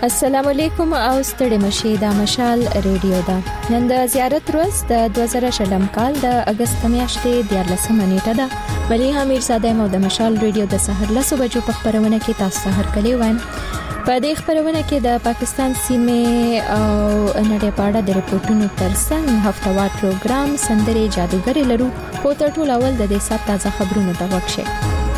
السلام علیکم او ستړي مشه د مشال ریډیو دا نن د زیارت ورځ د 2020 کال د اگست میاشتې 14 نیټه ده مليحه میرزاده مو د مشال ریډیو د سحر له صبح په خبرونه کې تاسو سحر کلی وایم په دې خبرونه کې د پاکستان سیمه او نړۍ په اړه د ریپورتونو ترڅنګ هفتوار پروګرام سندري جادوګر لرو خو تر ټولو اول د دې سات تازه خبرونه د وخت شي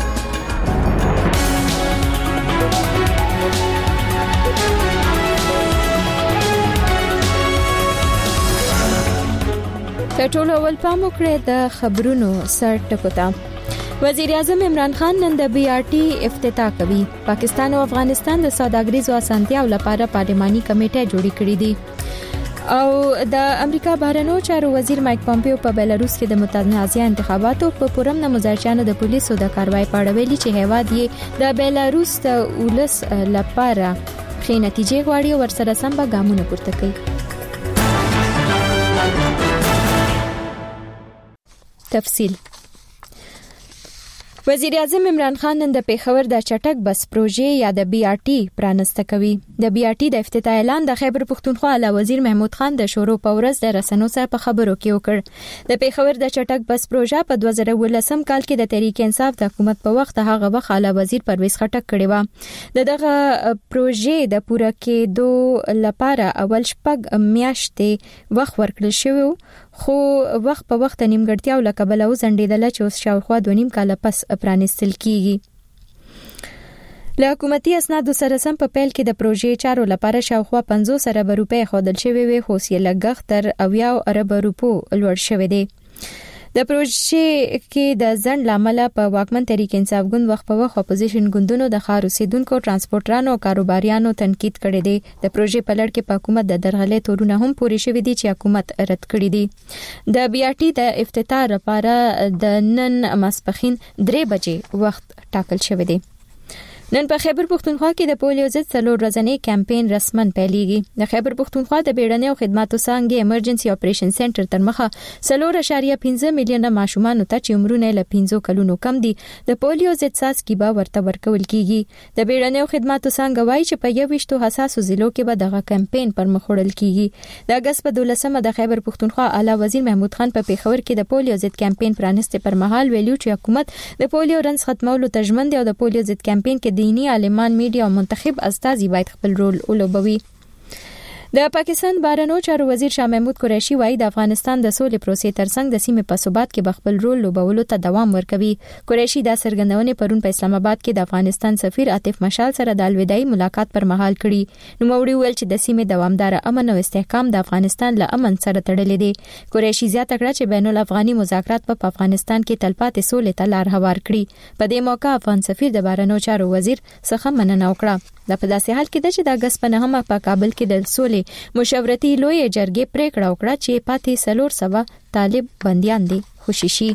ټول اول پام وکړئ د خبرونو سر ټکوتا وزیر اعظم عمران خان نن د بي آر ټي افتتاح کوي پاکستان او افغانستان د سوداګریزو اسانتیاو لپاره پارلماني کمیټه جوړې کړې دي او د امریکا بهرنیو چارو وزیر مایک پامپیو په بیلاروس کې د متنازعه انتخاباتو په پرم د مزارچانو د پولیسو د کاروای په اړه ویلي چې هیواد یې د بیلاروس د ولس لپاره ښه نتیجې غواړي او ورسره سم به ګامونه پورته کوي تفصیل وزیر اعظم عمران خان نن د پیښور د چټک بس پروژې یا د بي آر ټي پرانسته کوي د بي آر ټي د افتتاح اعلان د خیبر پښتونخوا اعلی وزیر محمود خان د شورو په ورځ د رسنیو سره په خبرو کې وکړ د پیښور د چټک بس پروژه په 2019 کال کې د تحریک انصاف د حکومت په وخت هغه وخت اعلی وزیر پرویز خټک کړی و دغه پروژې د پوره کېدو لپاره اول شپږ میاشتې وخت ورکړل شوی خو وخت په وخت نیمګړتیا او لکبل او زندیدل چې اوس شاوخوا 2.5 کال پس پرانستل کیږي له حکومتي اسنادو سره سم په پیل کې د پروژې چارو لپاره شاوخوا 50 ارب روپۍ خودل شوی وي خو یې لګښت تر 90 ارب روپو لوړ شوی دی د پروژې کې د ځند لامل په واکمن تحریک انصاف ګوند وخت په وخت اپوزیشن ګوندونو د خار اوسیدونکو ترانسپورټرانو او کاروباریانو تنقید کړی دی د پروژې په لړ کې په حکومت د درغلې تورونه هم پوری شوې دي چې حکومت رد کړی دي د بي آر ټي د افتتاح لپاره د نن ماسپخین 3 بجې وخت ټاکل شوی دی نن په خیبر پښتونخوا کې د پولیو ضد څلور ورځنی کمپاین رسمن پیلېږي د خیبر پښتونخوا د بیړنیو خدماتو څانګې ایمرجنسي اپریشن سنټر تر مخه 3.5 میلیونه ماشومان ته چې عمرونه له 15 کلونو کم دي د پولیو ضد څاڅکي به ورته ورکول کیږي د بیړنیو خدماتو څانګه وایي چې په 21 حساسو ضلعو کې به دغه کمپاین پر مخ وړل کیږي د اگست په 12مه د خیبر پښتونخوا اعلی وزیر محمود خان په پیښور کې د پولیو ضد کمپاین پرانسته پر مهال ویلو چې حکومت د پولیو رنځ ختمولو ته ژمن دی او د پولیو ضد کمپاین کې دینی عالمان میډیا او منتخب استازي باید خپل رول ولوبوي د پاکستان بهرنیو چارو وزیر شاه محمود قریشي وایي د افغانستان د سولې پروسې ترڅنګ د سیمې په ثبات کې خپل رول لوبولو ته دوام ورکوي قریشي دا څرګندونه پرون په اسلام آباد کې د افغانستان سفیر عاطف مشال سره د الوداعي ملاقات پر مهال کړي نو موړي ویل چې د سیمې دوامدار امن او استحکام د افغانستان له امن سره تړلې دي قریشي زیاته کړه چې بین الافغاني مذاکرات په افغانستان کې تلپاتې سولې ته لار هوار کړي په دې موقع افغان سفیر د بهرنیو چارو وزیر څخه مننه وکړه د په داسې حال کې د چې د اگست په 9مه په کابل کې د سولې مشاورتي لوی جرګې پریکړه وکړه چې پاتې 300 طالب بنديان دي خوششي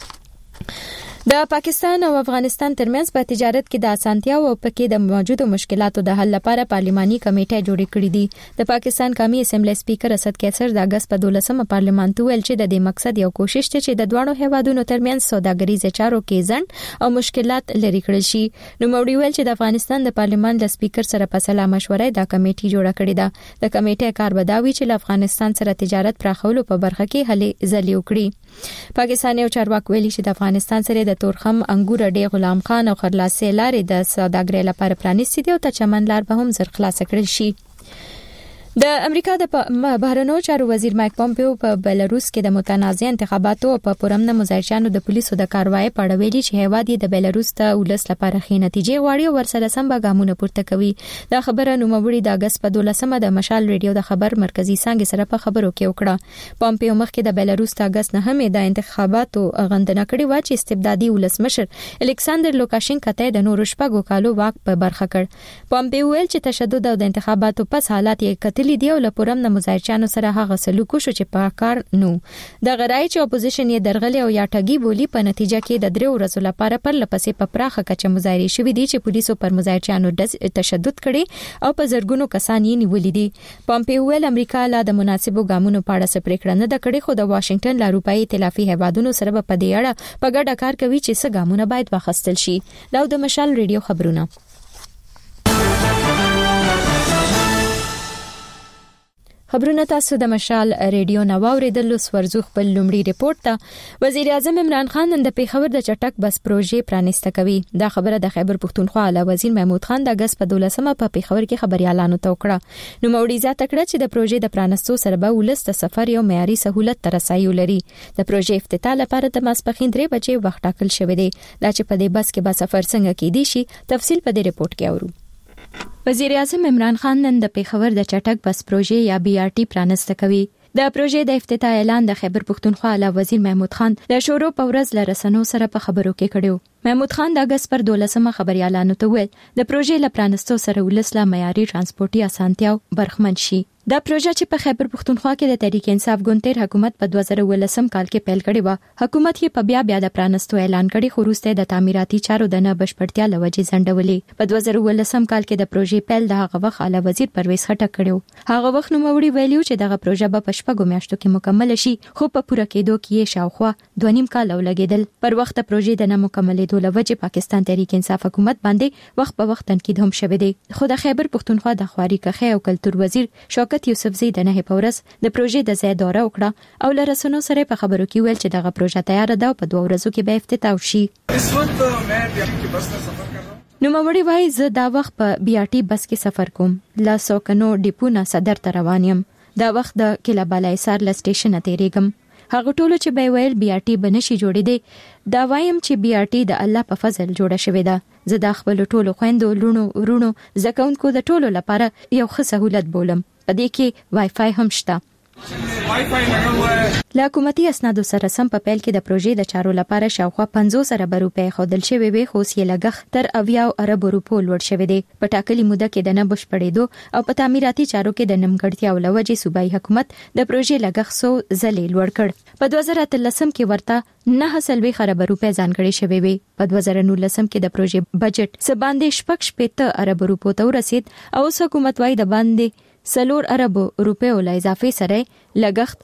د پاکستان او افغانستان ترمنځ په تجارت کې د اسانتیاو او پکې د موجودو مشکلاتو د حل لپاره پارلماني کمیټه جوړې کړې دي د پاکستان قومي اسمبلی سپیکر اسد کیسر د اگست په 12مه پارلمان ته ویل چې د دې مقصد یو کوشش دی چې د دوه هیوادونو ترمنځ سوداګریزه چارو کې ځنډ او مشکلات لري کړل شي نو موړي ویل چې د افغانستان د پارلمان د سپیکر سره په سلا مشوره د کمیټې جوړه کړې ده د کمیټې کار بداوي چې د افغانستان سره تجارت پراخولو په برخه کې هلې ځلې وکړي پاکستاني چارواکي ویلي چې د افغانستان سره د تورخم انګور ډې غلام خان او خرلاسې لارې د سوداګرۍ لپاره پرانیستي دي او ته چمن لار به هم زر خلاص کړل شي د امریکا د بهرنیو چارو وزیر مایک پامپیو په بیلاروس کې د متنازعه انتخاباتو په پرم د مزارچانو د پولیسو د کاروای په اړه ویلي چې هیواد د بیلاروس ته ولس لپاره ښه نتیجې غواړي او ورسره سم به ګامونه پورته کوي دا خبره نوموړي د اگست په 12مه د مشال ریډیو د خبر مرکزی څنګه سره په خبرو کې وکړه پامپیو مخکې د بیلاروس د اگست 9مه د انتخاباتو غندنه کړې و چې استبدادي ولسمشر الکساندر لوکاشینکا ته د نورو شپږو کالو واک په برخه کړ پامپیو ویل چې تشدد او د انتخاباتو پس حالات یې دی او لپورم د مزارچانو سره هغه سلوک شو چې په کار نو د غړای چې اپوزیشن یې درغلي او یا ټګي بولی په نتیجه کې د 3 ورځې لپاره پر لپسې په پراخه کچه مظاهره شوې دي چې پولیسو پر مزارچانو تشدد کړي او په زرګونو کسان یې نیولې دي پامپیو ویل امریکا لا د مناسبو ګامونو په اړه څه پریکړه نه کړې خو د واشنگټن لا روپایي ائتلافي هیوادونو سره په دې اړه په ګډه کار کوي چې څه ګامونه باید واخیستل شي دا د مشال ریډیو خبرونه خبرونه تاسو د مشال ریډیو نو اوریدل ورزو خپل لومړی ریپورت ته وزیر اعظم عمران خان نن د پیښور د چټک بس پروژې پرانیسته کوي. دا خبره د خیبر پښتونخوا اعلی وزیر محمود خان د اگست په 12مه په پیښور کې خبريالانو ته وکړه. نو موړي زیاته کړه چې د پروژې د پرانستو سره به ولست سفر یو معیاري سہولت تر رسایي لري. د پروژې افتتاح لپاره د ماسپخین 3 بجې وخت ټاکل شوی دی. دا چې په دې بس کې به سفر څنګه کیدی شي تفصیل په دې ریپورت کې اورو. وزیر اعظم عمران خان نن د پیښور د چټک بس پروژې یا BRT پرانسته کوي. د پروژې د افتتاح اعلان د خیبر پښتونخوا اعلی وزیر محمود خان د شروع په ورځ لرسنو سره په خبرو کې کړیو. محمود خان د اگست پر 12مه خبريالانو ته ویل د پروژې ل پرانستو سره ولسله معیاري ترانسپورتي اسانتیاو برخمن شي. دا پروژه چې په خیبر پښتونخوا کې د تحریک انصاف ګوندتر حکومت په 2018 کال کې پیل کړې و. حکومت یې په بیا د پرانستو اعلان کړي خو وروسته د تعمیراتي چارو د نه بشپړتیا لوجې ځنډولې. په 2018 کال کې د پروژې پیل د هغه وخت اعلی وزیر پرویز خټک کړو. هغه وخت نو موړي ویلیو چې دغه پروژه به په شپږو میاشتو کې مکمل شي خو په پوره کېدو کې شاوخوا 2.5 کال لګیدل. پر وخت پروژې د نه مکملېدو لوجې پاکستان تحریک انصاف حکومت باندې وخت په وخت تنقید هم شوه دی. خو د خیبر پښتونخوا د خواري کخې او کلتور وزیر شوکت یوسفزی د نه پورس د پروژې د ځای دوره وکړه او لرسنو سره په خبرو کې ویل چې دغه پروژه تیار ده او په 2 ورځو کې به افتتاح شي. اس وخت मैं BRT بس में सफर कर रहा हूं. نو موړي وای زه دا وخت په BRT بس کې سفر کوم. لا سوکنو ډیپو نه صدر ته روان یم. دا وخت د کله بالای سار ل سټیشن ته تیریږم. هغه ټولو چې به ویل BRT بنشي جوړې دي دا وایم چې BRT د الله په فضل جوړه شوې ده. زه د خپل ټولو خويندو لونو ورونو زکونکو د ټولو لپاره یو ښه سہولت بولم. په دې کې وای فای هم شته. له حکومتي اسنادو سره سم په پیل کې د پروژې د چارو لپاره شاوخوا 50 ارب روپۍ خودل شوی وي خو یې لګښت تر 80 ارب روپو لوړ شوی دی. په ټاکلي موده کې د نه بشپړېدو او په تعمیراتي چارو کې د نیمګړتیا او لوجې صوبایي حکومت د پروژې لګښت 100 ځلې لوړ کړ. په 2013 کې ورته 9 ارب روپۍ ځانګړي شوی وي. په 2019 کې د پروژې بجټ سباندې 65 ارب روپو ته ورسید او حکومت وايي د باندې 4 ارب روپیو له اضافه سره لګښت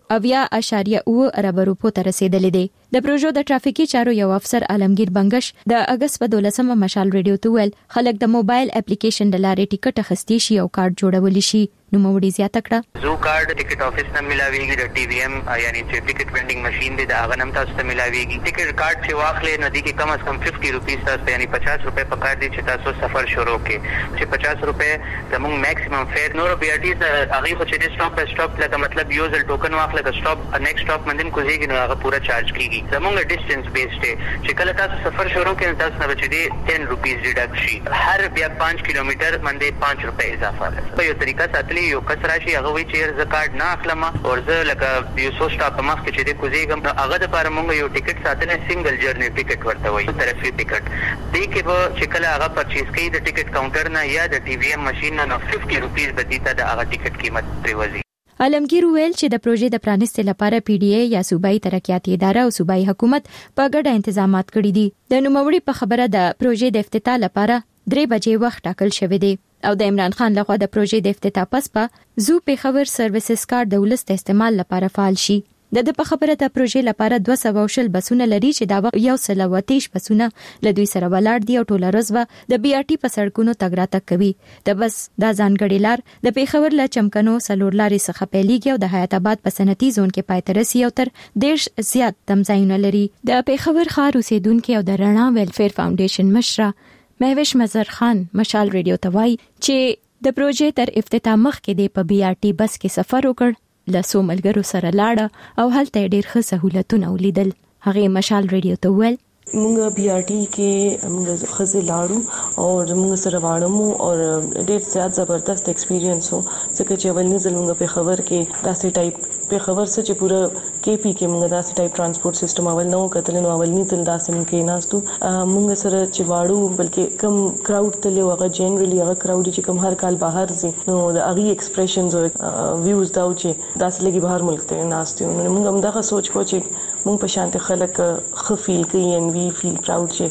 80.9 ارب روپو ته رسیدلی دی. د پروژو د ټرافیکي چارو یو افسر عالمگیر بنگش د اگست په 12مه مشال ریډیو ته ویل خلک د موبایل اپلیکیشن د لارې ټیکټ اخیستی شي او کارت جوړولی شي. نو موړي زیاته کړه زو کارت ټیکټ افیس نه ملاويږي د TVM یعنی چې ټیکټ وینډینګ ماشين دی دا هغه نم تاسو ته ملاويږي. ټیکټ کارت چې واخلې نو دي کې کم از کم 50 روپیس تاسو یعنی 50 روپے په کار دي چې تاسو سفر شروع کړئ. چې 50 روپے زموږ میکسیمم فیر نور BRT هغه خو چې سټاپ په سټاپ لکه مطلب یو ځل ټوکن واخلې د سټاپ نیکسټ سټاپ باندې کوزيږي نو هغه پورا چارج کیږي. زموږ ډیسټنس بیسډ دی چې کله تاسو سفر شروع کړئ تاسو نه بچی دي 10 روپیس ډیډکټ شي. هر بیا 5 کیلومتر باندې 5 روپے اضافه ده. په یو طریقه ساتلی یو کس راشي هغه وی چې زکات نه اخلم او زه لکه یو سو سټاپ مخ کې چې د کوزيګم هغه د لپاره مونږ یو ټیکټ ساتل سنگل جرنی ټیکټ ورته وایي طرفي ټیکټ دې کې به چې کله هغه پرچیز کوي د ټیکټ کاونټر نه یا د TVM ماشين نه 50 روپیس بدیته د هغه ټیکټ قیمت پریوزي. عالمگیر ویل چې د پروژې د پرانستې لپاره PDA یا صوبایي ترقیاتي اداره او صوبایي حکومت په ګډه تنظیمات کړي دي. د نوموړي په خبره د پروژې د افتتاح لپاره 3 بجې وخت ټاکل شوی دی او د عمران خان لخوا د پروژې د افتتاح پس په زو پیښور سرویسز کارت د ولست استعمال لپاره فعال شي. د په خبره د پروژې لپاره 200 بسونه لري چې دا یو سلواتیش بسونه له دوی سره ولاړ دي او ټوله ورځ د BRT په سړکونو تګ راتګ کوي. د بس دا ځانګړي لار د پیښور له چمکنو سلور لارې څخه پیلېږي او د حیات آباد په صنعتي زون کې پای ته رسي او تر 10 زیات تمځایونه لري. د پیښور ښار اوسیدونکو او د رڼا ویلفیر فاونډیشن مشره مهوش مظهر خان مشال ریډیو ته وایي چې د پروژې تر افتتاح مخکې د BRT بس کې سفر وکړ. لاسو ملګرو سره لاړه او هلته ډېر ښه سہولتونه ولیدل. هغه مشال ریډیو ته ویل مونږ BRT کې مونږ خزه لاړو او مونږ سره واړمو او ډېر زیات زبردست ایکسپیرینس وو ځکه چې اول نزل مونږ په خبر کې داسې ټایپ په خبر څه چې پورا KP کې مونږ داسې ټایپ ترانسپورت سیستم اول نو کتل نو اول نزل داسې مونږ ناستو مونږ سره چې واړو بلکې کم کراود تل هغه جنرالي هغه کراود چې کم هر کال بهر زی نو د اغي ایکسپریشنز او ویوز دا چې داسې لګي بهر ملک ته ناستو مونږ هم دا سوچ کو چې مونږ په شانته خلک خفیل کوي ان وی فیل پراود چې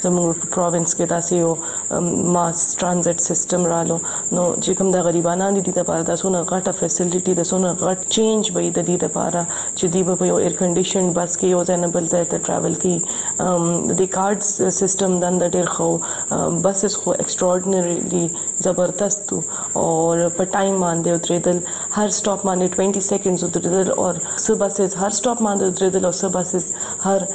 زموږ پروینس کې داسې یو ماس ترانزیت سیستم رالو نو چې کوم د غریبانو دي د لپاره د سونه غټه فیسیلیټي د سونه غټ چینج به د دې لپاره چې دی په یو ایر کنډیشن بس کې یو ځای نه بل ځای ته ټراول کوي د کارډز سیستم د ډېر خو بسز خو ایکستراورډنریلی زبردست او په ټایم باندې ودرېدل هر سټاپ باندې 20 سیکنډز ودرېدل او سب بسز هر سټاپ باندې ودرېدل او سب بسز هر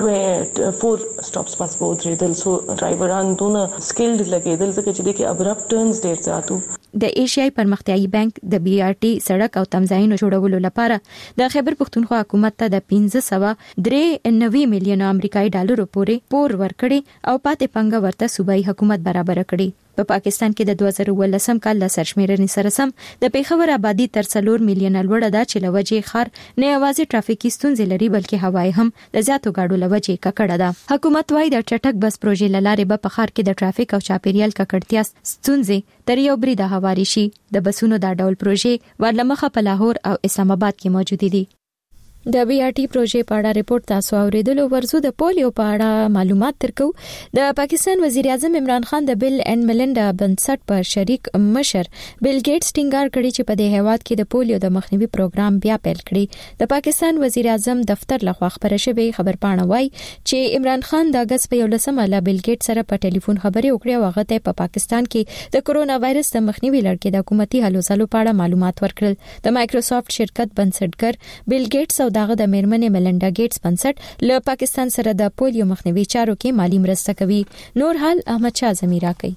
4 سټاپس پاس په ودرېدل سو ډرایوران دونه سکلډ لګېدل ځکه چې دغه ابرپټ ټرنز ډېر زیاتو د ایشیاي پرمختیايي بانک د BRT سړک او تمځایونو جوړولو لپاره د خیبر پښتونخوا حکومت ته د 1593 میلیون امریکایي ډالرو پورې پور ورکړي او پاتې پنګه ورته صوبایي حکومت برابر کړي په پاکستان کې د 2018 کال ل سرشمیرنې سره سم د پیښور آبادی تر 4 میلیون لوړه ده چې لوجه خار نه یوازې ټرافیکي ستونزې لري بلکې هوایی هم د زیاتو گاډو لوجه ککړه ده حکومت وايي د چټک بس پروژې لاره به په خار کې د ټرافیک او چاپیریال ککړتیا ستونزې تر یو بریده هواري شي د بسونو د ډول پروژې ورلمخه په لاهور او اسلام آباد کې موجود دي د BRT پروژې په اړه ریپورت تاسو اوریدلو ورزو د پولیو په اړه معلومات ترکو د پاکستان وزیر اعظم عمران خان د بل اینڈ میلنډا بنسټ پر شریک مشر بیل ګیټس ټینګار کړی چې په دې هیواد کې د پولیو د مخنیوي پروګرام بیا پیل کړي د پاکستان وزیر اعظم دفتر لخوا خبره شوې خبرپاڼه وايي چې عمران خان د اگست په 11 له بیل ګیټس سره په ټلیفون خبرې وکړې او هغه ته په پاکستان کې د کورونا وایرس د مخنیوي لړ کې د حکومتي هلو ځلو په اړه معلومات ورکړل د مایکروسافټ شرکت بنسټګر بیل ګیټس دغه د میرمنې میلنډا ګیټس بنسټ له پاکستان سره د پولیو مخنیوي چارو کې مالی مرسته کوي نور حال احمد شاه زمیرا کوي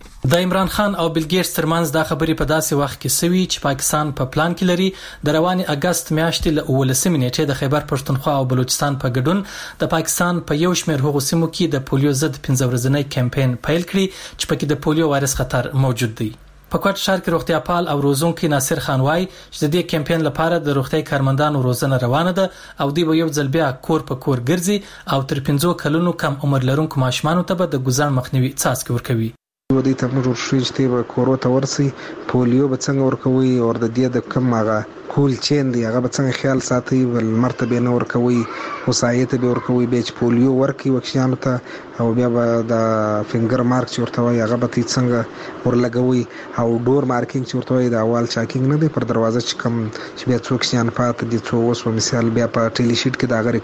د عمران خان او بیل ګیټس ترمنځ دا خبرې په داسې وخت کې سوي چې پاکستان په پلان کې لري د رواني اگست میاشتې له 19 نیټې د خیبر پښتونخوا او بلوچستان په ګډون د پاکستان په یو شمېر هغو سیمو کې د پولیو ضد 15 ورځنی کمپاین پیل کړي چې پکې د پولیو وایرس خطر موجود دی په کوټ شهر کې روغتیا پال او روزونکي ناصر خان وايي چې د دې کمپاین لپاره د روغتي کارمندانو روزنه روانه ده او دوی به یو ځل بیا کور په کور ګرځي او تر 15 کلونو کم عمر لرونکو ماشومانو ته به د ګزار مخنیوي څاڅکي ورکوي ودی ته موږ شوشته به کورو ته ورسي پولیو به څنګه ورکوي او د دې د کم هغه کول چین دی هغه به څنګه خیال ساتي ول مرتبه نه ورکوي وسایت به ورکوي به پولیو ورکي وکشان ته او بیا به د فینګر مارک چورته وي هغه به څنګه ورلګوي او ډور مارکینګ چورته وي د اول چاکینګ نه دی پر دروازه چې کم چې بیا څوک شان پات دي څو وسو مثال بیا په ټیلی شیټ کې دا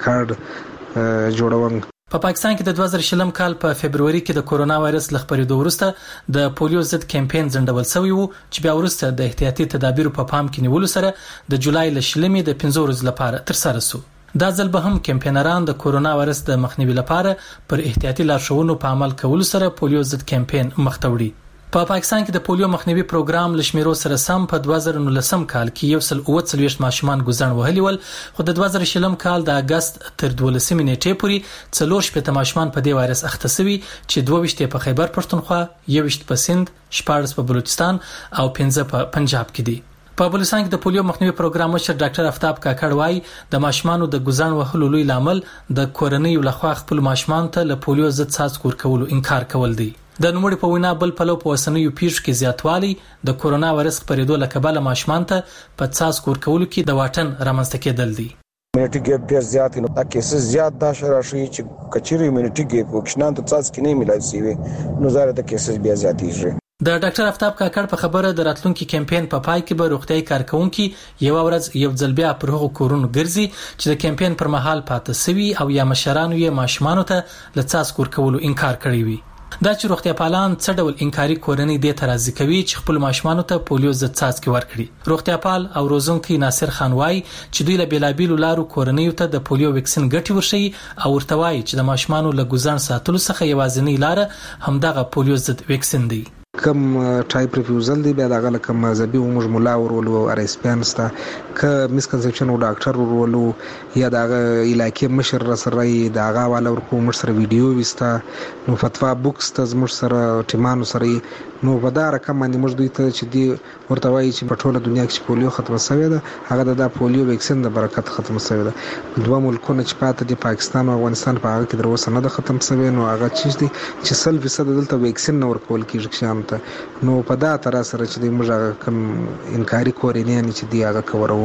ریکارډ جوړوم په پاکستان کې د 2020 کال په فبرवरी کې د کورونا وایرس لخبرېدو وروسته د پولیو ضد کمپاین ځنډول شوی وو چې بیا وروسته د احتیاطي تدابیرو په پام کې نیولو سره د جولای ل شلمې د 15 ورځې لپاره تر سره شو دا ځل به هم کمپاینران د کورونا وایرس د مخنیوي لپاره پر احتیاطي لارښوونو په عمل کولو سره پولیو ضد کمپاین مخ ته وړي په پاکستان کې د پولیو مخنیوي پروګرام لشمیرو سره سم په 2019 کال کې 140 ماشومان ګزن وهلي ول خو د 2020 کال د اگست تر 12 نیټې پورې 40 ماشومان په دې وایرس اخته شوي چې 22 په خیبر پښتونخوا 21 په سند 14 په بلوچستان او 15 په پنجاب کې دي په بلوچستان کې د پولیو مخنیوي پروګرام مشر ډاکټر افتاب کاکړ وايي د ماشومانو د ګزن وهلو لوی لامل د کورنۍ لخوا خپل ماشومان ته له پولیو ضد څاڅکي ورکولو انکار کول دی د نوموړي په وینا بل پلو په وسنیو پیښو کې زیاتوالی د کورونا وایرس خپرېدو له کبله ماشومان ته په څاڅکي ورکولو کې د واټن رامنځته کېدل دي میټی ګیپ ډیر زیات نو دا کیسز زیات دا شراشي چې کچيري میټی ګیپ وکښنان ته څاڅکي نه ملای سي نو زاره د کیسز بیا زیاتېږي د ډاکټر افتاب کاکړ په خبره د راتلونکي کمپاین په پای کې به روغتيایي کارکونکو یو ورځ یو ځل بیا پر هغو کورونو ګرځي چې د کمپاین پر مهال پاتې سوي او یا مشرانو یې ماشومانو ته له څاڅکي ورکولو انکار کړی وي دا چې روغتیا پالان څه ډول انکاري کورنۍ د ترازی کوي چې خپل ماشومانو ته پولیو ضد څاڅکي ورکړي روغتیا پال او روزونکي ناصر خان وايي چې دوی له بیلابیلو لارو کورنۍ ته د پولیو ویکسین ګټي ورشي او ورته وايي چې د ماشومانو له ګزان ساتلو څخه یوازینی لار همدغه پولیو ضد ویکسین دی کم ټایپ ریفیوزل دی بیا دغه کم مذهبي او موږ مولا ورولو ار اس پی انستا ک مسکنسپشن او ډاکټر ورولو یا دغه علاقې مشر سره دغه والا ورکو مر سره ویډیو وستا نو فتوا بوکس ته مر سره ټیمانو سره نو ودار کم باندې موږ دوی ته چې دی ورته وایي چې په ټوله دنیا کې پولیو ختم شوی ده هغه د پولیو ویکسین د برکت ختم شوی ده دوه ملکونه چې پاتې دي پاکستان او افغانستان په هغه کې در اوسه نه ختم شوی نو هغه چې 100% دلته ویکسین نه ورکول کیږي نو په دا تر سره چې موږ کوم انکاري کورینه نه چې دی هغه کورو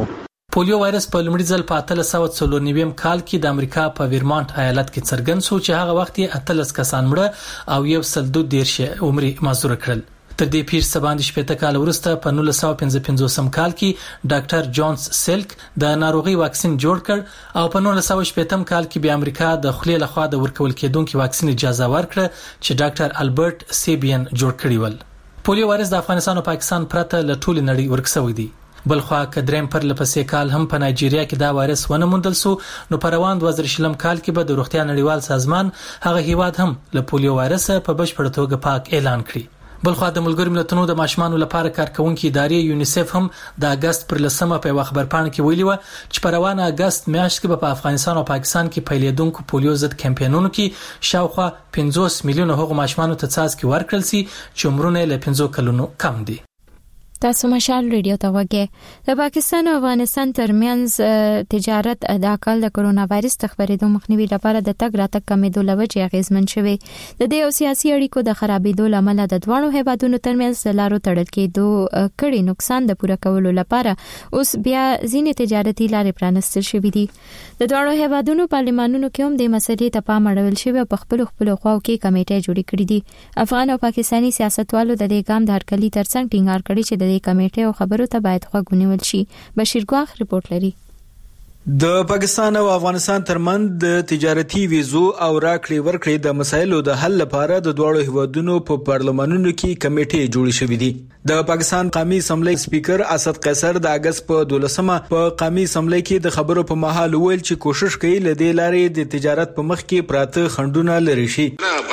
پولیو وایرس په لومړي ځل په 1894 کال کې د امریکا په ویرمانټ ایالت کې څرګند شو چې هغه وخت یې 18 کسان مړه او 112 عمر معذور کړل. تر دې پیر سباندې شپږ کال وروسته په 1955 کال کې ډاکټر جونز سیلک د ناروغي واکسین جوړ کړ او په 1960 کال کې بیا امریکا د خولې لخوا د ورکول کېدونکو واکسین اجازه ورکړه چې ډاکټر البرت سیبین جوړ کړی ول. پولیو وایرس د افغانستان او پاکستان پرته له ټول نړۍ ورکسوي دی. بلخوا کدریم پر لپسې کال هم په نایجیریا کې دا وایرس ونه موندل سو نو په روان 2020 کال کې به د روغتیا نړیوال سازمان هغه هیواد هم له پولیو وایرس په بشپړ توګه پاک اعلان کړی. بلخوا د ملګرو ملتونو د ماشومانو لپاره کارکونکو ادارې یونیسف هم د اگست پر لسمه په خبر پاڼه کې ویلي و چې په روانه اگست میاشت کې په افغانستان او پاکستان کې پیلېدونکو پولیو ضد کمپاینونو کې شاوخوا 50 میلیونه هغو ماشومانو ته څاڅکي ورکړل سي چې عمرونه له 15 کلونو کم دي. تاسو مشال ریډیو ته وګورئ. د پاکستان او افغانستان ترمنځ تجارت د کال د کرونا وایرس خبرېدو مخنیوي لپاره د تګ راتګ کمیدو لوجه اغیزمن شوی. د دې او سیاسي اړیکو د خرابېدو لامل د دوه هیوادونو ترمنځ د لارو تړل کېدو کړي نقصان د پوره کولو لپاره اوس بیا ځینې تجارتي لارې پرانستل شوې دي. د دوه هیوادونو پارلمانونو کې هم د مسلې ته پام اړول شوی او په خپل خواو کې کمیټې جوړې کړې دي. افغان او پاکستاني سیاستوالو د دې ګام د هرکلي ترڅنګ ټینګار کړی چې د کمیټې او خبرو ته باید غوږ شي. بشیر ګواخ رپورټ لري. د پاکستان او افغانستان ترمنځ د تجارتي ویزو او راکړې ورکړې د مسایلو د حل لپاره د دوه هیوادونو په پارلمانونو کې کمیټې جوړې شوې دي. د پاکستان قومي اسمبلی سپیکر اسد قیصر د اگست په 12مه په قومي اسمبلی کې د خبرو په مهال ویل چې کوشش کوي لدې لارې د تجارت په مخ کې پراته خندونه لري شي.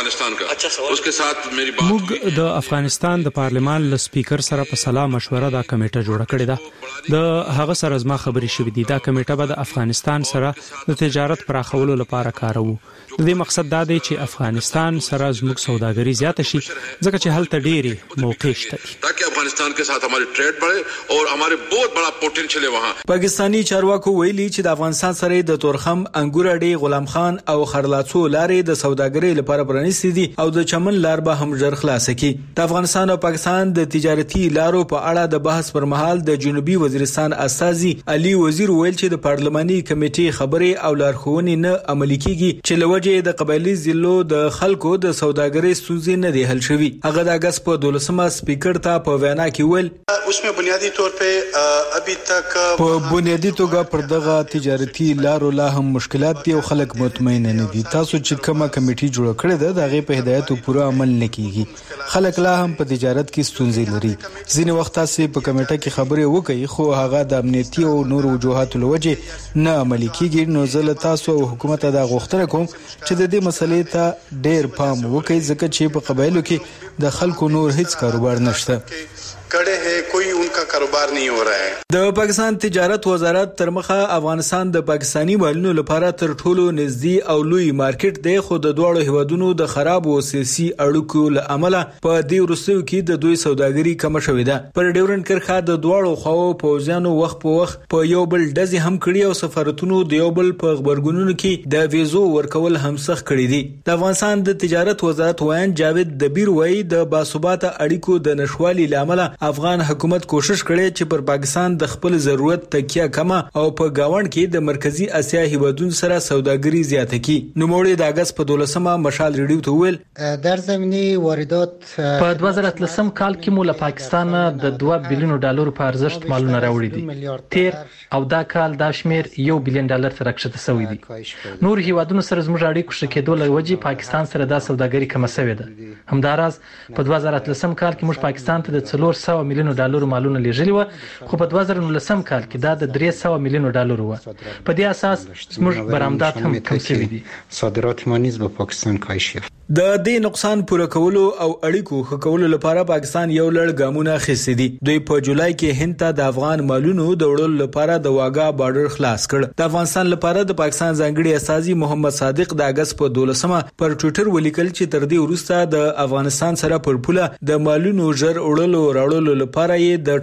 موږ د افغانستان د پارلمان له سپیکر سره په سلا مشوره دا کمیټه جوړه کړې ده. د هغه سره زما خبرې شوې دي. دا کمیټه به د افغانستان سره د تجارت پراخولو لپاره کاروي. د دې مقصد دا دی چې افغانستان سره زموږ سوداګري زیاته شي ځکه چې هلته ډېری موقع شته تاکي افغانستان के साथ हमारी ट्रेड बढ़े और हमारे बहुत बड़ा पोटेंशियल है वहां. پاکستانی چارواکو ویلي چې د افغانستان سره د تورخم انګور اډې غلام خان او خرلاڅو لارې د سوداګري لپاره پرانیستي دي او د چمن لار به هم ژر خلاص کی. د افغانستان او پاکستان د تجارتي لارو په اړه د بحث پر مهال د جنوبي وزیرستان استاذي علي وزیر ویل چې د پارلماني کمیټې خبرې او لارښوونې نه عملي کیږي چې لوجه د قبایلی ضلعو د خلکو د سوداګرۍ ستونزې نه دی حل شوی. هغه د اگست په 12مه سپیکر ته په وینا کې ویل उसमें बुनियादी तौर पे अभी तक په بنیادی توګه پر دغه تجارتي لارو لا هم مشکلات دي او خلک مطمئن نه دي. تاسو چې کومه کمیټې جوړ کړې ده دغه په هدایتو پوره عمل نه کیږي. خلک لا هم په تجارت کې ستونزې لري. ځینې وخت تاسو په کمیټه کې خبرې وکړي خو هغه د امنیتي او نور وجوهاتو لوجه نه عملي کیږي. نو زه تاسو او حکومت ته غوښتنه کوم چې د دې مسلې ته ډېر پام وکړي ځکه چې په قبایلو کې د خلکو نور هیڅ کاروبار نشته. کړه ہے کوئی उनका कारोबार नहीं हो रहा है. د پاکستان تجارت وزارت تر مخه افغانستان د پاکستانی مالونو لپاره تر ټولو نږدې او لوی مارکیټ دی خو د دوه هیوادونو د خراب او سیاسي اړیکو له امله په دې وروستیو کې د دوی سوداګري کم شوې ده. پر ډیورنډ کرښه د دوه خواو پوځیانو وخت په وخت په یو بل ډزې هم کړي او سفارتونو د یو بل په خبرګونونو کې د ویزو ورکول هم سخت کړي دي. د افغانستان د تجارت وزارت وایي جاوید دبیر وایي د باثباته اړیکو د نشوالي لامل افغان حکومت کوشش کړي چې پر پاکستان د خپل ضرورت تکیه کما او په گاوند کې د مرکزی اسیا هیوادونو سره سوداګري زیاته کی. نو موړي د اگست په 12مه مشال ریډیو ته ویل در زمینی واردات په 2013 کال کې مو له پاکستان د 2 بلیون ډالر په ارزښت مالونه راوړي دي. تیر او دا کال دا شمیر 1 بلیون ډالر ته راکښته شوی دی. نور هیوادونو سره زموږ اړیکو ښه کېدو لوجه پاکستان سره د سوداګري کم شوې ده. همداراز په 2013 کال کې موږ پاکستان ته د 400 میلیون ډالر مالونه لیږلي و خو په 2019 کال کې دا د 300 میلیون ډالر و. په دې اساس زموږ برآمدات هم کم شوي دي. صادرات ما نیز به پاکستان کاهش یافت. د دې نقصان پوره کولو او اړیکو ښه کولو لپاره پاکستان یو لړ ګامونه اخیستي دي. دوی په جولای کې هند ته د افغان مالونو د وړلو لپاره د واګا بارډر خلاص کړ. د افغانستان لپاره د پاکستان ځانګړي استاذي محمد صادق د اگست په 12مه پر ټوئیټر ولیکل چې تر دې وروسته د افغانستان سره پر پوله د مالونو ژر وړلو راوړلو لپاره یې د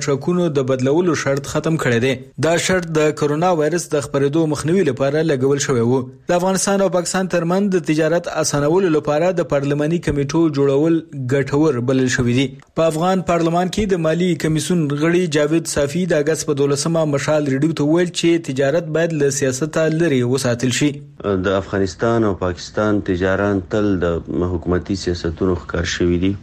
ټرکونو د بدلولو شرط ختم کړی دی. دا شرط د کرونا وایرس د خپرېدو مخنیوي لپاره لګول شوی و. د افغانستان او پاکستان ترمنځ د تجارت اسانولو لپاره د پارلماني کمیټو جوړول ګټور بلل شوی دی. په افغان پارلمان کې د مالی کمیسیون غړي جاوید صافي د اگست په 12مه مشال ریډیو ته ویل چې تجارت باید له سیاست لري وساتل شي. د افغانستان او پاکستان تجاران تل د حکومتي سیاستونو ښکار شوی دي.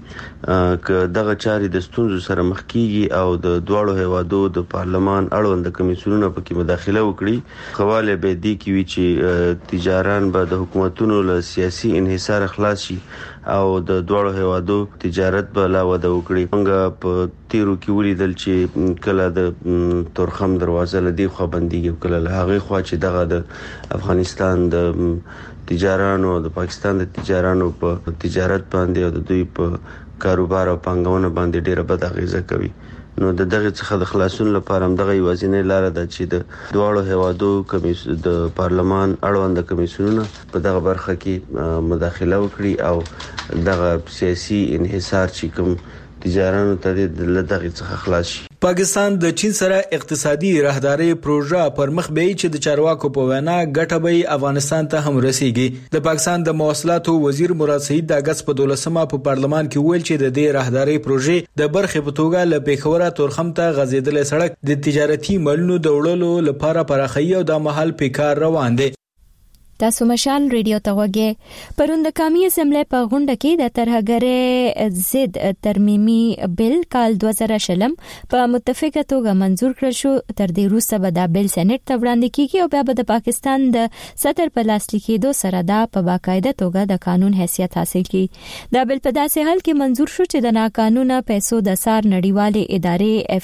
که دغه چاري د ستونزو سره مخ کیږي او د دواړو هیوادو د پارلمان اړوند کمیسیونونو پکې مداخله وکړي، خواله به دي کوي چې تجاران به د حکومتونو له سیاسي انحصار خلاص شي او د دواړو هیوادو تجارت به لا وده وکړي. موږ په تیرو کې ولیدل چې کله د تورخم دروازه لدی خو بنديږي، کله له هغه خوا چې دغه د افغانستان د تجارانو د پاکستان د تجارانو په تجارت باندې او د دوی په کاروبار او پانګونه باندې ډیره بد اغیزه کوي. نو د دغه څخه د خلاصون لپاره هم دغه یوازینی لار ده چې د دواړو هیوادو د پارلمان اړوند کمیسیونونه په دغه برخه کې مداخله وکړي او دغه سیاسي انحصار چې کوم تجارانو ته د دغه څخه خلاص شي. پاکستان د چین سره اقتصادي راهداري پروژه پر مخ بیاي چې د چارواکو په وینا ګټه به افغانستان ته هم رسیږي. د پاکستان د مواصلاتو وزیر مراد سعید د اگست په 12مه په پارلمان کې ویل چې د دې راهداري پروژې د برخې په توګه له پیښوره تورخم ته غځېدلې سړک د تجارتي مالونو د وړلو لپاره پراخي او د مهال پیکار روان دي. تاسو مشال ریډیو ته وګورئ. پروند قومي اسمبلی په غونډه کې د ترهګرۍ ضد ترمیمي بل کال 2020 په متفقه توګه منزور کړل شو. تر دې وروسته به د بل سېنات ته وړاندې کیږي او بیا به د پاکستان د صدر په لاس لیکېدو سره دا په باقاعده توګه د قانون حیثیت حاصل کړي. دا بل په داسې حال کې منزور شو چې د ناقانونه پیسو د سار نړیوالې ادارې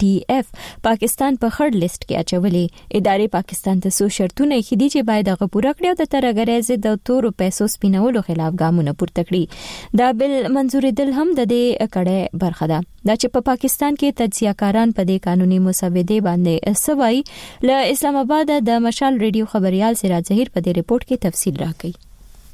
FATF پاکستان په خړ لیست کې اچولې. ادارې پاکستان ته څو شرطونه یې دي چې باید هغه پوره د ترهګرۍ ضد د تورو پیسو سپینولو خلاف ګامونه پورته کړي. دا بل منزورېدل هم د دې کړه برخه ده. دا چې په پاکستان کې تجزیه‌کاران په دې قانوني مسودې باندې سوای. له اسلام آباد د مشال ریډیو خبريال سراج ظهیر په دې ریپورت کې تفصیل راکړي.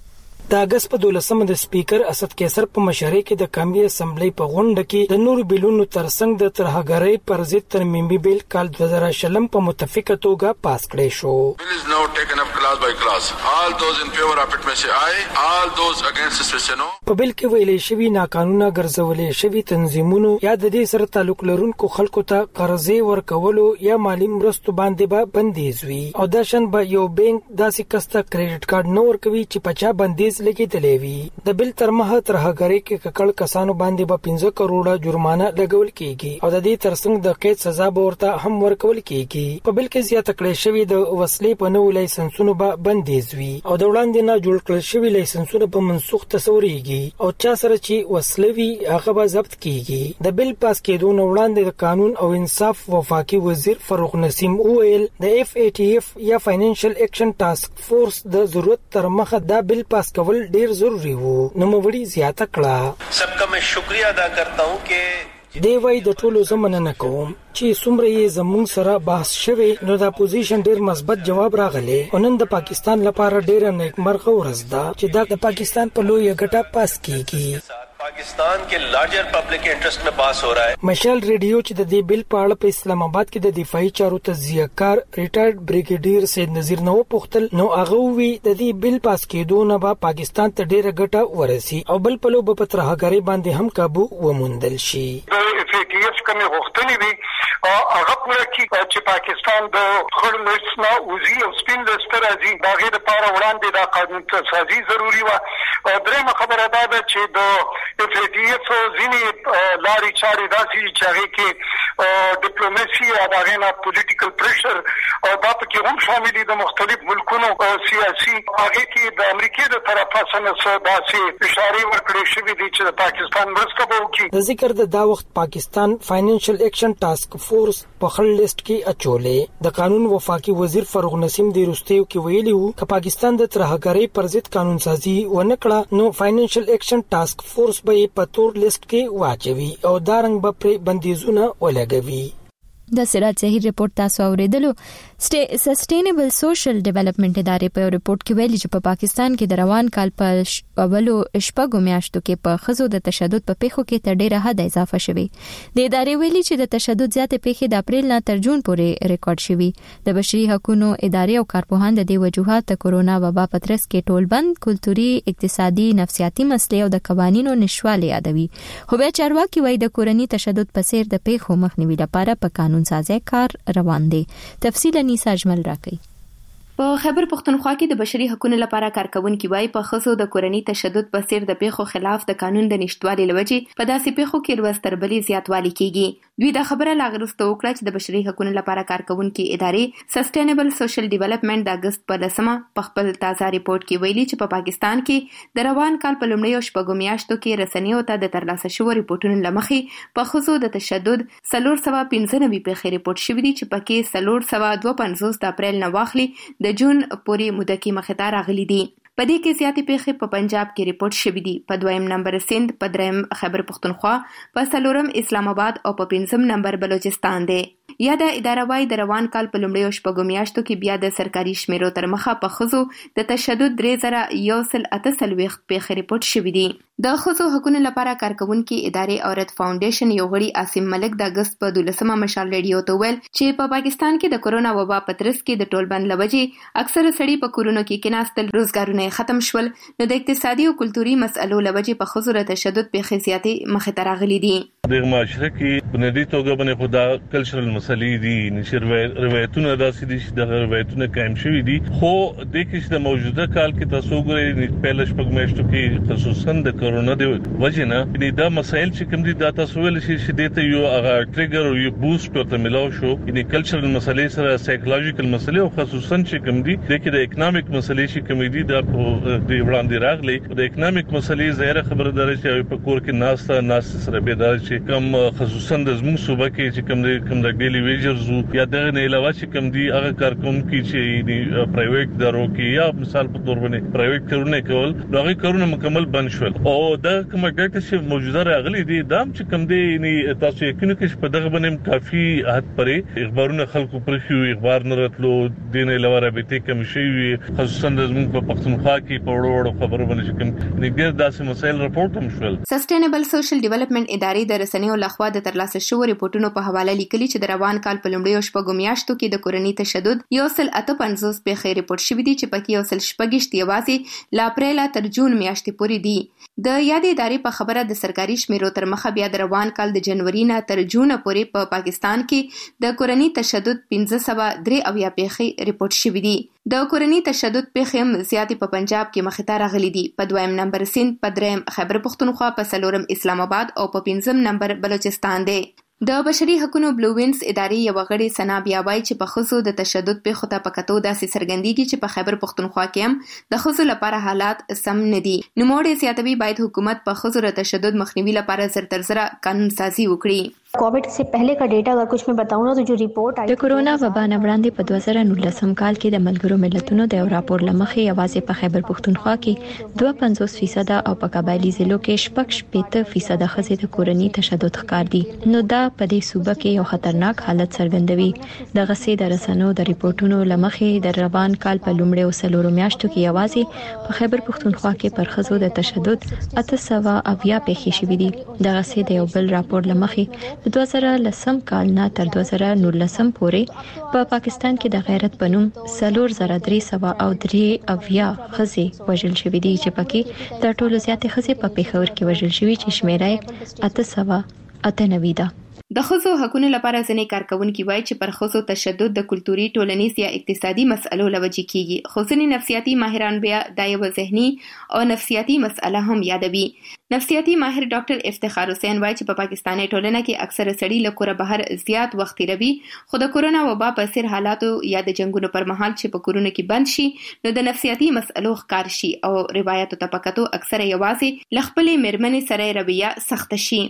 د اگست په 12مه د سپیکر اسد کیسر په مشرۍ کې د قومي اسمبلی په غونډه کې د نور بیلونو ترڅنګ د ترهګرۍ پر ضد ترمیمي بیل کال 2020 په متفقه توګه پاس کړی شو. Bill is now taken up class by class. All those in favor of it may say aye. All those against it may say no. په بیل کې ویلې شوی ناقانونه ګرځولې شوی تنظیمونو یا د دې سره تعلق لرونکو خلکو ته قرضې ورکولو یا مالی مرستو باندې به بندیز وي او د شن به یو بانک داسې کسته کریډټ کارت نه ورکوي چې پچا بندیز لګیدلې وي. د بل تر مخه ترهګرۍ کې ککړ کسانو باندې به 15 کروڑه جرمانه لګول کیږي او د دې ترڅنګ د قید سزا به ورته هم ورکول کیږي. په بل کې زیاته کړې شوی د وسلې په نو لایسنسونو به بندیز وي او د وړاندې نه جوړ کړل شوی لایسنسونه په منسوخ تصوريږي او چا سره چې وسلوي هغه به ضبط کیږي. د بل پاس کېدو نو وړاندې د قانون او انصاف وفاقي وزیر فاروق نسیم وویل د FATF یا فاینانشل اکشن ټاسک فورس د ضرورت تر مخه دا بل پاس کول ډیر ضروری وو. نو موري زیاته کړه. सबका मैं शुक्रिया अदा करता हूं कि دی وای د ټولو زمنه نه کوم چې څومره یې زموږ سره بحث شوه نو د اپوزیشن ډیر مثبت جواب راغلی او نن د پاکستان لپاره ډیر نیکمرغه ورځ ده چې د پاکستان په لوی ګټه پاس کیږي. पाकिस्तान के लार्जर पब्लिक इंटरेस्ट में पास हो रहा है. مشال ریډیو چې د دې بل په اړه په اسلام آباد کې د دفاعي چارو تجزیه‌کار ریټایرډ بریګیډیر سید نذیر نو پوښتل نو هغه وی د دې بل پاس کېدو نه به پاکستان ته ډیره ګټه ورسي او بل په لو په ترهګرۍ باندې هم काबू وموندل شي. FATF کومه غوښتنې وی او هغه پوره چې پاکستان د خړ لیست نه وزي او سپین لیست راځي دا غیر لپاره وړاندې د قانون سازي ضروری و. درېمه خبره ده چې د FATF ځینې لارې چارې داسې چې هغه کې ډیپلوماسي او دغه پولیټیکل پریشر او دا پکې هم شامل دي د مختلف ملکونو سیاسي هغه کې د امریکا د طرفه څخه داسې اشاره ورکړې شوې دي چې پاکستان مرسته وکړي. د ذکر د دا وخت پاکستان فاینانشل اکشن ټاسک فورس په خړ لیست کې اچولې. د قانون وفاقي وزیر فاروق نسیم د روستیو کې ویلي وو چې پاکستان د ترهګرۍ پر ضد قانون سازي ونکړه نو فاینانشل اکشن ټاسک فورس به په تور لیست کې واچوي او دارنګ به پر بندیزونه ولګوي. د سراج صحیح رپورت تاسو اوریدلو. سسټینبل سوشل ډیولپمنٹ ادارې په رپورت کې ویلي چې په پاکستان کې د روان کال په اولو شپږو میاشتو کې په ښځو د تشدد په پیښو کې تر ډیره حد اضافه شوې. د ادارې ویلي چې د تشدد زیاتې پیښې د اپریل نه تر جون پورې ریکارډ شوې. د بشري حقوقو ادارې او کارپوهان د دې وجوهات د کورونا وبا په ترڅ کې ټولبند کلتوري، اقتصادي، نفسیاتي مسلې او د قوانینو نشواله یادوي. خو بیا چارواکي وایي د کورني تشدد په څیر د پیښو مخنیوي لپاره په قانون سازي کار روان دي. تفصیل نیسا اجمل راکړي. په خیبر پختونخوا کې د بشري حقوقو لپاره کارکونکي وایي په ښځو د کورني تشدد په څیر د پیښو خلاف د قانون د نشټوالي لوجې په داسې پیښو کې ورځ تر بلې زیاتوالی کیږي. دوی دا خبره لاغرسته وکړه چې د بشري حقوقو لپاره کارکونکي ادارې سسټینبل سوشل ډیولپمنٹ د اگست په 10 په خپل تازه ریپورت کې ویلي چې په پاکستان کې د روان کال په لومړیو شپږو میاشتو کې رسنیو ته د ترلاسه شوو ریپورتونو لمخې په ښځو د تشدد 495 پیښې ریپورت شوې دي چې پکې 452 د اپریل نه واخلي د جون پورې موده کې مخې ته راغلي دي. په دې کې زیاتې پیښې په پنجاب کې ریپورت شوې دي، په دویم نمبر سند، په دریم خیبر پختونخوا، په څلورم اسلام آباد او په پنځم نمبر بلوچستان دی. یا د اداره وايي د روان کال په لومړیو شپږو میاشتو کې بیا د سرکاري شمیرو تر مخه په ښځو د تشدد 3148 پیښې ریپورت شوې دي. د ښځو حقوقو لپاره کارکونکي ادارې عورت فاونډیشن یو غړي عاصم ملک د اگست په 12 مشال ریډیو ته ویل چې په پاکستان کې د کورونا وبا په ترڅ کې د ټولبند لوجې اکثره سړي په کورونو کې کېناستل، روزګارونه ختم شول، نو د اقتصادي او کلتوري مسلو لوجې په ښځو د تشدد پیښې زیاتې مخې ته راغلي دي. د معاشره کې بنیادی توګه باندې خدا کلچرل مسلې دي، نشي روایتونه داسې دي چې د روایتونه قائم شوي دي. خو د کې د موجوده کال کې تاسو ګورئ په لږ میاشتو کې خصوصا د کورونا د وجې نه دا مسایل چې کوم دي دا تاسو ویل شي چې د ته یو هغه ټریګر او یو بوست ورته ملاو شو. یعنی کلچرل مسلې سره سایکولوژیکل مسلې او خصوصا چې کوم دي د کې د اکونومیک مسلې چې کوم دي دا د وړاندې راغلي. د اکونومیک مسلې زیره خبره ده چې په کور کې ناس سره به دا چې کوم خصوصا د زموږ صوبه کې چې کوم د ډیلی ویجرز یا دغه نه علاوه چې کوم دي هغه کارکونکي چې پرایویټ دارو کې یا مثال په تور باندې پرایویټ کارونه کول، هغه کارونه مکمل بند شول. او دا کوم ډاټا چې موجوده راغلي دي دا چې کوم دي یعنی تاسو یقین کې په دغه باندې کافي حد پرې اخبارونه خلکو پر خو اخبار نه راتلو دین علاوه رابطه کم شي خصوصا د زموږ په پښتونخوا کې په وړو خبرو باندې کوم نګر داسې مسایل رپورټ هم شول. سسټینبل سوشل ډیولپمنٹ ادارې د رسنیو لخوا د ترلاسه شوو ریپورتونو په حواله لیکلي چې د روان کال په لومړیو شپږو میاشتو کې د کورني تشدد 158 پیښې ریپورت شوې دي چې پکې 126 یوازې ل اپریل تر جون میاشتې پورې دي. د یادې ادارې په خبره د سرکاري شمیرو تر مخه بیا د روان کال د جنوري نه تر جون پورې په پاکستان کې د کورني تشدد 1503 پیښې ریپورت شوې دي. د کورني تشدد پیښې هم زیاتې په پنجاب کې مخې ته راغلي دي، په دویم نمبر سند، په دریم خیبر پختونخوا، په څلورم اسلام آباد او په پنځم نمبر بلوچستان دی. د بشري حقوقو بلو وینز ادارې یو غړي سنا بیا وایي چې په ښځو د تشدد پیښو ته په کتو داسې څرګندېږي چې په خیبر پختونخوا کې هم د ښځو لپاره حالات سم نه دي. نوموړی زیاتوي باید حکومت په ښځو د تشدد مخنیوي لپاره زر تر زره قانون سازي وکړي. کووډ سے پہلے کا ډیټا اگر کچھ میں بتاؤں نا تو جو رپورٹ د کورونا وبا نه وړاندې په 2019 کال کې د ملګرو ملتونو د یو راپور لمخې یوازې په خیبر پختونخوا کې 52% او په قبایلی ضلعو کې 65% ښځې د کورني تشدد ښکار دي. نو دا په دې صوبه کې یو خطرناک حالت څرګندوي. د غسې د رسنیو د ریپورتونو لمخې د روان کال په لومړیو څلورو میاشتو کې یوازې په خیبر پختونخوا کې پر ښځو د تشدد 870 پیښې شوې دي. د غسې د یو بل راپور لمخې د 2010 کال نه تر 2019 پورې په پاکستان کې د غیرت بنوم 4303 ښځې وژل شوې دي چې پکې د ټولو زیاتې ښځې په پیښور کې وژل شوې چې شمیره 898 ده. د ښځو حقوقو لپاره ځینې کارکونکي وایي چې پر ښځو تشدد د کلتوري، ټولنیز یا اقتصادي مسلو لوجې کیږي. خو ځینې نفسیاتي ماهران بیا دا یو ذهني او نفسیاتي مسله هم یادوي. نفسیاتي ماهر ډاکټر افتخار حسین وایي چې په پاکستاني ټولنه کې اکثره سړي له کوره بهر زیات وخت تیروي، خو د کورونا وبا په څیر حالاتو یا د جنگونو پر مهال چې په کورونو کې بند شي نو د نفسیاتي مسلو ښکار شي او روایتو ته پکاتو اکثره یوازې ل خپلې میرمنې سره رویه سخت شي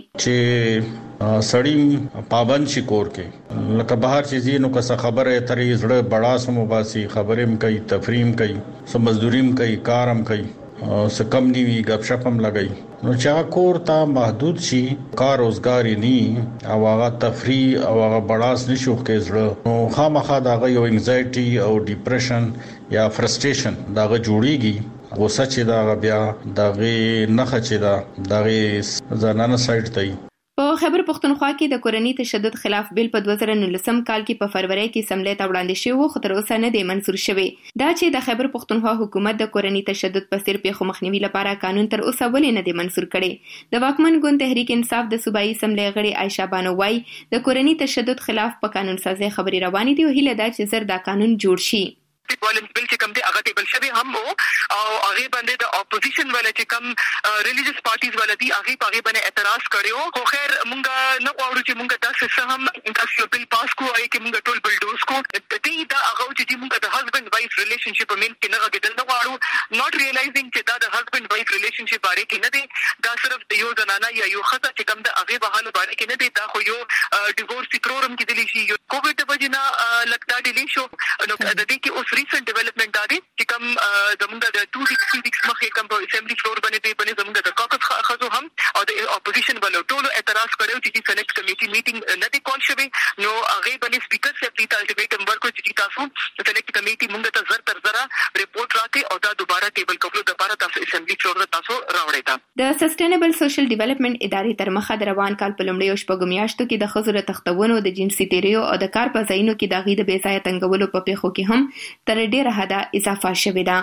چې سړی پابند شي کور کې لکه بهر چې زینو که څه خبره ترې زړه بڑا سمو باسي، خبرېم کوي، تفریم کوي، سم مزدوریم کوي، کارم کوي، څه کم نیوي غب شپ هم لګي نو چا کور ته محدود شي کار روزګار ني او هغه تفریح او هغه بڑاس نشو کېزړه نو خامخا دا یو انزایټي او ډیپریشن یا فرستریشن دا جوړيږي غوسه چې دا بیا دا نخه چې دا زنانه سایډ ته په خیبر پختونخوا کې د کورنۍ تشدد خلاف بیل په 2019 کال کې په فروری کې سملې ته وړاندې شوی خو تر اوسه نه دی منظور شوی دا چې د خیبر پختونخوا حکومت د کورنۍ تشدد په سر پیښو مخنیوي لپاره قانون تر اوسه ولې نه دی منظور کړی د واکمن ګوند تحریک انصاف د صوبایي سملې غړي عائشہ بانو وايي د کورنۍ تشدد خلاف په قانون سازي خبري روانې دي او هیله ده چې زر دا قانون جوړ شي وایلنس بل چې کوم دی هغه ټیبل شوی هم او هغه باندې د اپوزیشن ولا چې کوم ریلیجیس پارټیز ولا دي هغه باندې اعتراض کړو خو خیر مونږ نه غواړو چې مونږ تاسو سره هم تاسو بل پاس کو اي کې مونږ ټول بلډوز کو دې دا هغه چې مونږ د هسبند وایف ریلیشنشپ مين کې نه غوډل نه غواړو ناٹ ریلایزینګ چې دا د هسبند وایف ریلیشنشپ باندې کې نه دی دا صرف د یو زنانه یا یو خاصه چې کوم د هغه بحاله باندې کې نه دی دا خو یو ډیورس پروګرام کې دلی شي یو کووډ د وجنه لکټا ډیلی شو نو د دې کې اوس ریسنت ډیولپمنٹ دا دی چې کوم زمونږ د 2 ویکس مخکې کوم په اسمبلی فلور باندې زمونږ د کاکس خزو هم او د اپوزیشن ولو ټول اعتراض کړو چې سلیکټ کمیټي میټینګ نه دی کول شوی نو هغه باندې سپیکر سیفټی ته الټیمیټم ورکړ چې تاسو سلیکټ کمیټي مونږ ته زر تر زره ریپورت راکړي او دا دوباره ټیبل کولو د لپاره تاسو اسمبلی فلور ته تاسو راوړی تا د سسټینبل سوشل ډیولپمنٹ ادارې تر مخه د روان کال په لومړیو شپږو میاشتو کې د ښځو د تختونو د جنسي تیریو او د کار په ځایونو کې د غي د بېځایه تنګولو په پیښو کې هم تر ډیره حده اضافه شوې ده.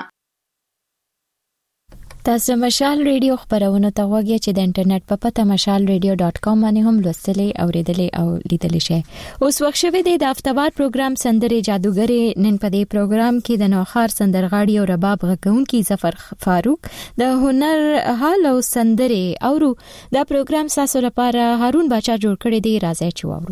تاسو مشال ریډیو خبرونه ته وګورئ چې د انټرنیټ په پته mashalradio.com باندې هم لوستلې او ریډلې او لیدلې شئ. اوس وخت شوه د هفتهوار پروګرام سندره جادوګرې نن په دې پروګرام کې د نوخار سندرغاړي او رباب غږونکي ظفر فاروق د هنر حال او سندره اورو دا پروګرام تاسو لپاره هارون باچا جوړ کړی دی راځي چې واورو.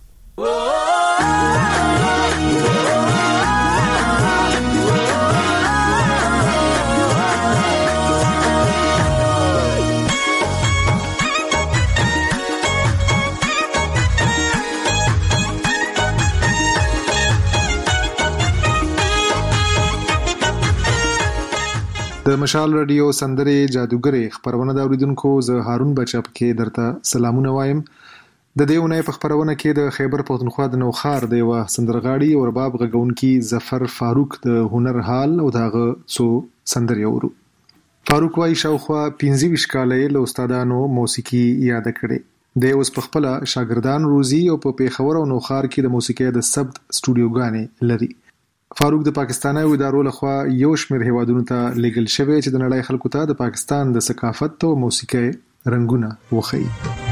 د مشال رادیو سندره جادوګرې خبرونه د اوریدونکو زه هارون بچا کې درته سلامونه وایم. د دې ونې په خبرونه کې د خیبر پختونخوا د نوخار د یو سندرغاړي او رباب غږونکي ظفر فاروق د هنر حال او دغه څو سندرې اورو. فاروق وايي شاوخوا 15 کاله له استادانو موسیقي یاد کړي. د اوس په خپل شاګردان روزي او په پیښور او نوخار کې د موسیقي د ثبت سټوډیوګانې لري. فاروق د پاکستاني ادارو لخوا یو شمېر هیوادونو ته لیګل شوی چې د نړۍ خلکو ته د پاکستان د ثقافت او موسیقي رنگونه وښيي.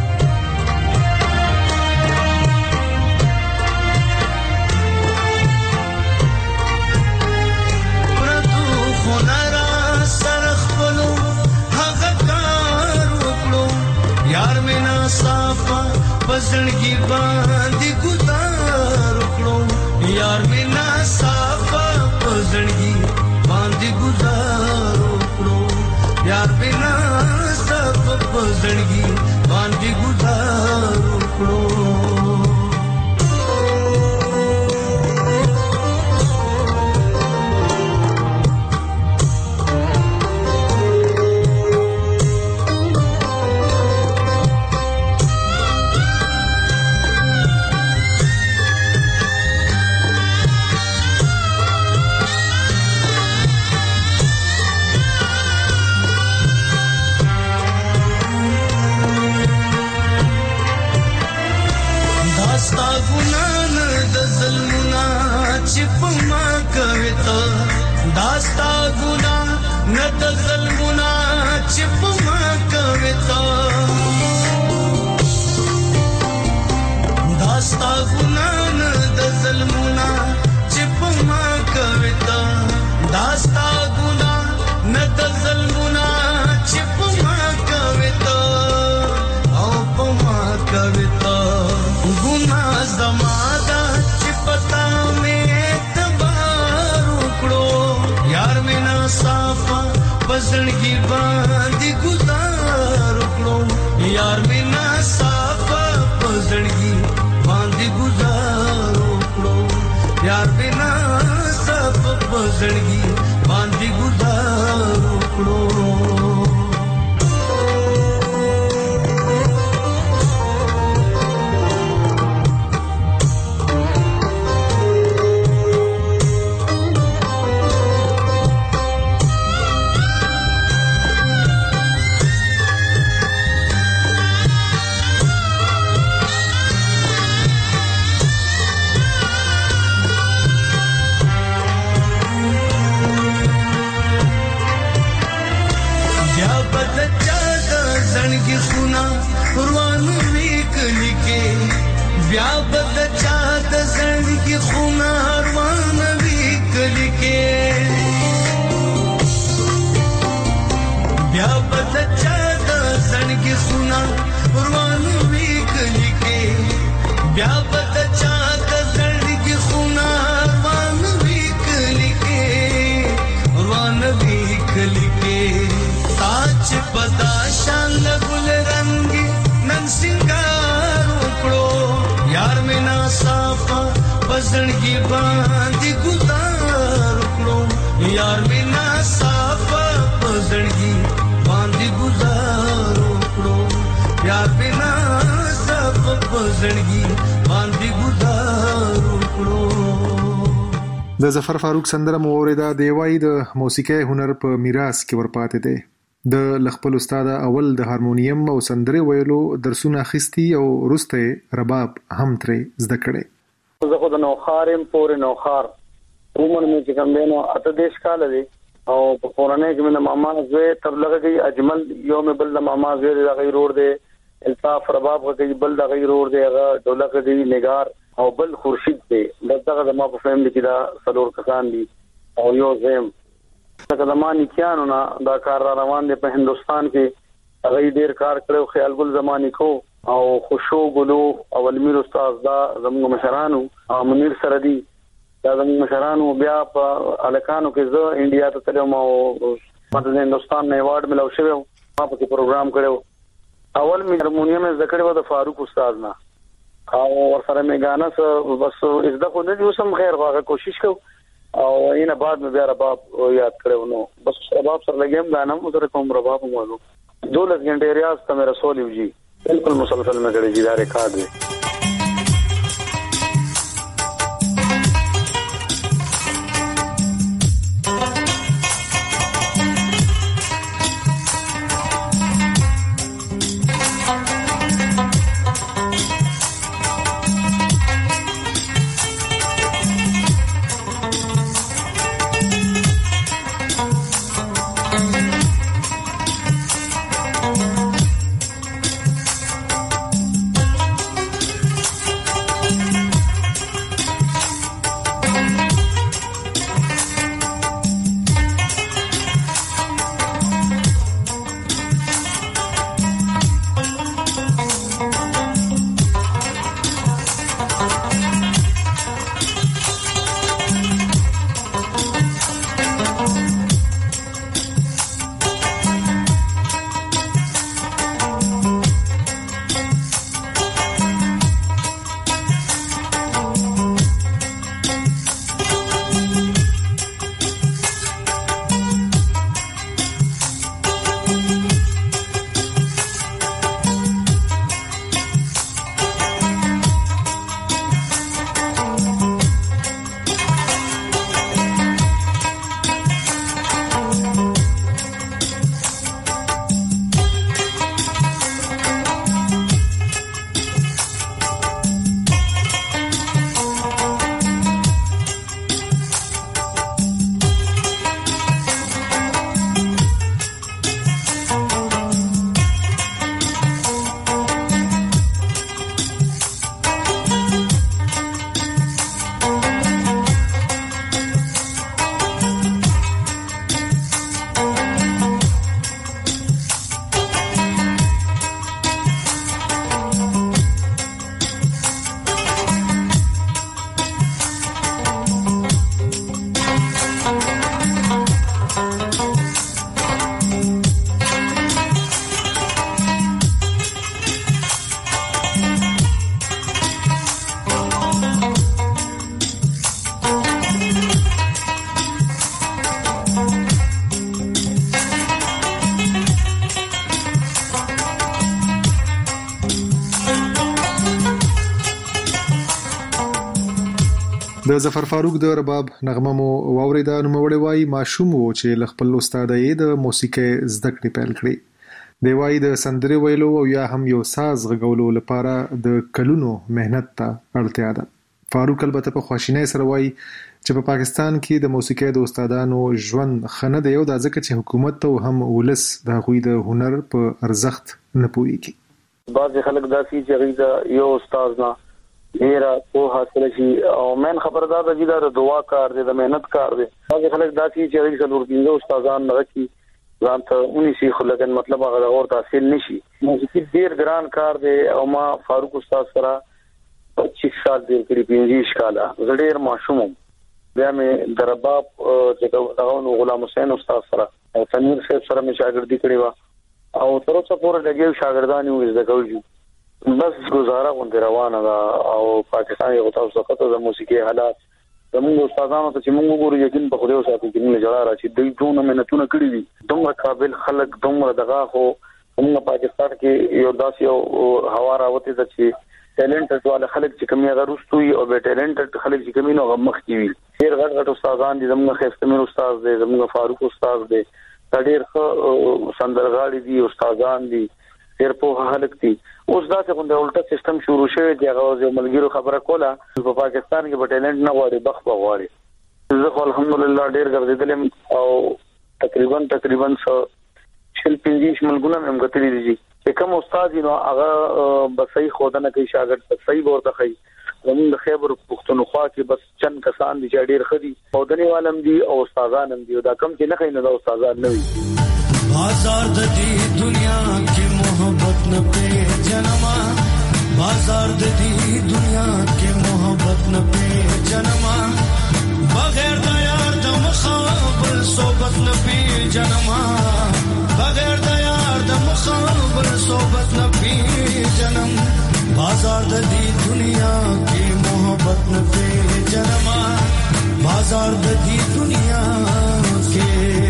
پزړګي باندې ګزار وکړو یار مینا صافا پزړګي باندې ګزار وکړو یار مینا صافا پزړګي باندې ګزار وکړو داستا ګنا نه د ظلمنا چې په ما کوي تا داستا ګنا نه د ظلمنا چې په ما کوي تا داستا ګنا نه د ظلمنا چې په ما کوي تا او په ما کوي تا ګنا زماده چې پتا مې یار مینا صافا پزړګي باندې ګزار وکړو یار مینا صافا پزړګي باندې ګزار وکړو یار مینا صافا پزړګي باندې ګزار وکړو بیا بد چا د زړګي خونه روان وی کلی کې بیا بد چا د زړګي خونه روان وی کلی کې بیا بد چا د زړګي خونه روان وی کلی کې روان وی کلی کې تاج پدا شان ګل رنگي نن سنگار وکړو یار مینا صافا پزړګي باندې گزار وکړو یار مینا صافا پزړګي باندې گزار وکړو یار مینا صافا پزړګي باندې گزار وکړو د ظفر فاروق سندره موردا دیوای د موسیقي هنر په میراث کې ورپاتې دی د لخپل استاد اول د هارمونیم او سندره ویلو درسونه خستی او رسته رباب هم ترې زده کړي زه خو د نوخارم پورې نوخار عمر مې چې کوم دینو اته دیش کال دی او په قرانه کې مې ماما زوی تبلغه کوي اجمل یوم بل ماما زوی د غیر روډ دی الطاف رباب کوي بل د غیر روډ دی هغه دولت دی نگار او بل خورشید دی دغه د ما په فهم دي چې دا سلور کسان دي او یو زم څنګه د مانی کیانو نه دا کار روان دی په هندستان کې هغه ډیر کار کړو خیال ګل زمانی کو او خوشو ګلو او المیر استاد دا زموږ مشرانو منیر سردی دا زموږ مشرانو بیا په الکانو کې زه انډیا ته تلم او په هندستان نه ایوارډ ملو شوی ما په پروګرام کړو اول می هارمونیم ذکر و د فاروق استاد نه او ورسره می غانا بس زده خو نه یو سم خیر واغه کوشش کو او اینه بعد مې بیا رباب یاد کړو نو بس رباب سره لګیم غانا مو سره کوم رباب مو 12 घंटे रियाज था मेरा सोलिव जी बिल्कुल मुसलसल में करे जी दारे खाद में د ظفر فاروق د رباب نغمه مو واوریدا. نوموړی وایي ماشوم و چې له خپل استاد یې د موسیقۍ زده کړې پیل کړې. دی وایي د سندرې ویلو او یا هم یو ساز غږولو لپاره د کلونو مهنت ته اړتیا ده. فاروق البته په خواشینۍ سره وایي چې په پاکستان کې د موسیقۍ د استادانو ژوند ښه نه دی، او دا ځکه چې حکومت او هم ولس د هغوی د هنر په ارزښت نه پوهېږي. بعضې خلک داسې چې هغوی د یو استاد نه ډېره پوهه حاصله شي او مین خبره دا ده چې دا د دعا کار دی، د محنت کار دی. بعضې خلک داسې چې هغوی څلور پنځه استادان نه رکي ځان ته ونیسي، خو لیکن مطلب هغه د اور حاصل نه شي. موسیقي ډېر ګران کار دی او ما فاروق استاد سره 25 سال تیر کړي، 25 کاله. زه ډېر ماشوم وم. بیا مې د رباب چې هغه غلام حسین استاد سره او تنویر صاحب سره مې شاګردي کړې وه او تر اوسه پورې لګیو شاګردان یو زده کوو. بس گزاره غونډه روانه ده او پاکستان یو تاسو ته د موسیقي حالات زموږ استادانو ته چې موږ وګورو یقین په خدای ساتي چې موږ جوړا راشي دوی ټول مهنتونه کړې دي. دومره قابل خلک دومره دغه خو موږ پاکستان کې یو داسې یو هوا راوته ده چې ټیلنټډ والا خلک چې کمی هغه روستوي او به ټیلنټډ خلک چې کمی نو هغه مخ کی وي. ډېر غټ استادان دي، زموږ خستمیر استاد دی، زموږ فاروق استاد دی، ډېر ښه سندرغاړي دي، استادان دي، ډېر په خلک دي. اوس دا څنګه د الټا سیستم شروع شوی دی، هغه یو ملګرو خبره کوله په پاکستان کې په ټیلنټ نه غواړي بخ غواړي. زه خو الحمدلله ډېر ګرځیدلم او تقریبا 15 ملګرو هم غتري دي چې کوم استاد نو هغه به صحیح خودنه کوي، شاګرد به صحیح ورته کوي. زموږ د خیبر پښتونخوا کې بس چند کسان دي چې ډېر خدي خودنه عالم دي او استادان هم دي، دا کم چې نه خینه دا استادان نه وي. بازار د دې دنیا کې محبت نه په جنما، بازار د دې دنیا کې محبت نه په جنما، بغیر د یار د مخابل صحبت نه په جنما، بغیر د یار د مخابل صحبت نه په جنم، بازار د دې دنیا کې محبت نه په جنما، بازار د دې دنیا کې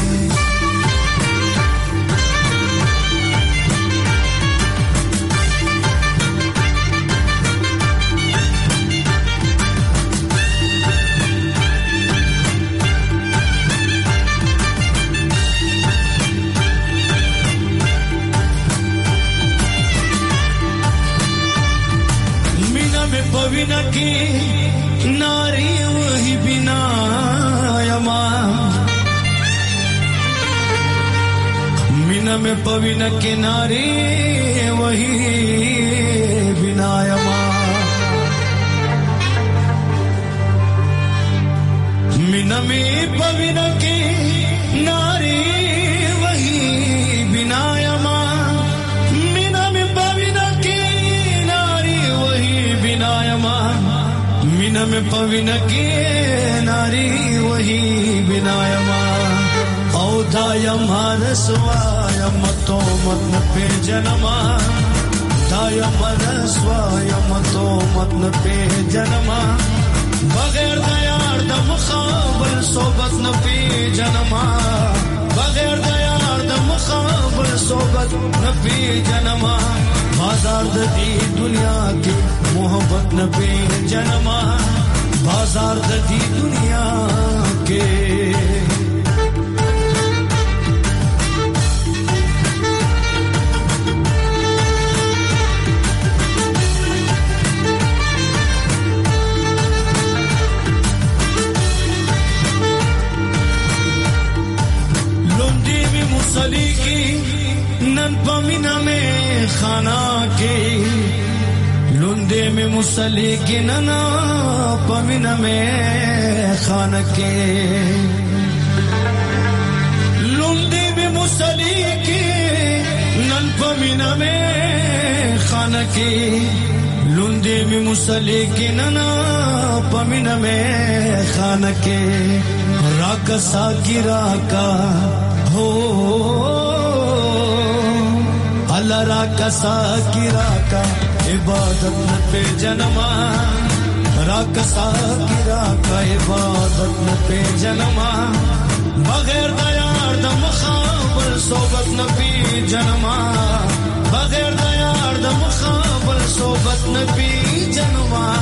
पविना की नारी वही बिना यमा, मीना में पविना की नारी वही बिना यमा, मीना में पविना की नारी वही बिना यमा, मीना में पविना की नारी वही बिनायमा, मीना में पविना की नारी वही बिनायमा, औदायमा रसवायम तो मत पे जनमा, दायमा रसवायम तो मत पे जनमा, बगैर दयार द मुखाबल सोबत न पे जनमा, बगैर दयार द मुखाबल सोबत न पे जनमा, बाजार द दी दुनिया की मोहब्बत न पे जनमा, बाजार द दी दुनिया के लुंडी में मुसली की नन पमीना में खाना के, लुंडे में मुसली की नना पमीना में खाना के, लुंडे में मुसली की नन पमीना में खाना के, लुंडे में मुसली की नना पमीना में खाना के, राका साकी राका हो अल्लाह राका साकी राका इबादत न पे जनमा, राका साकी राका इबादत न पे जनमा, बगैर दयार द मुखाबल सोबत न पे जनमा, बगैर दयार द मुखाबल सोबत न पे जनमा,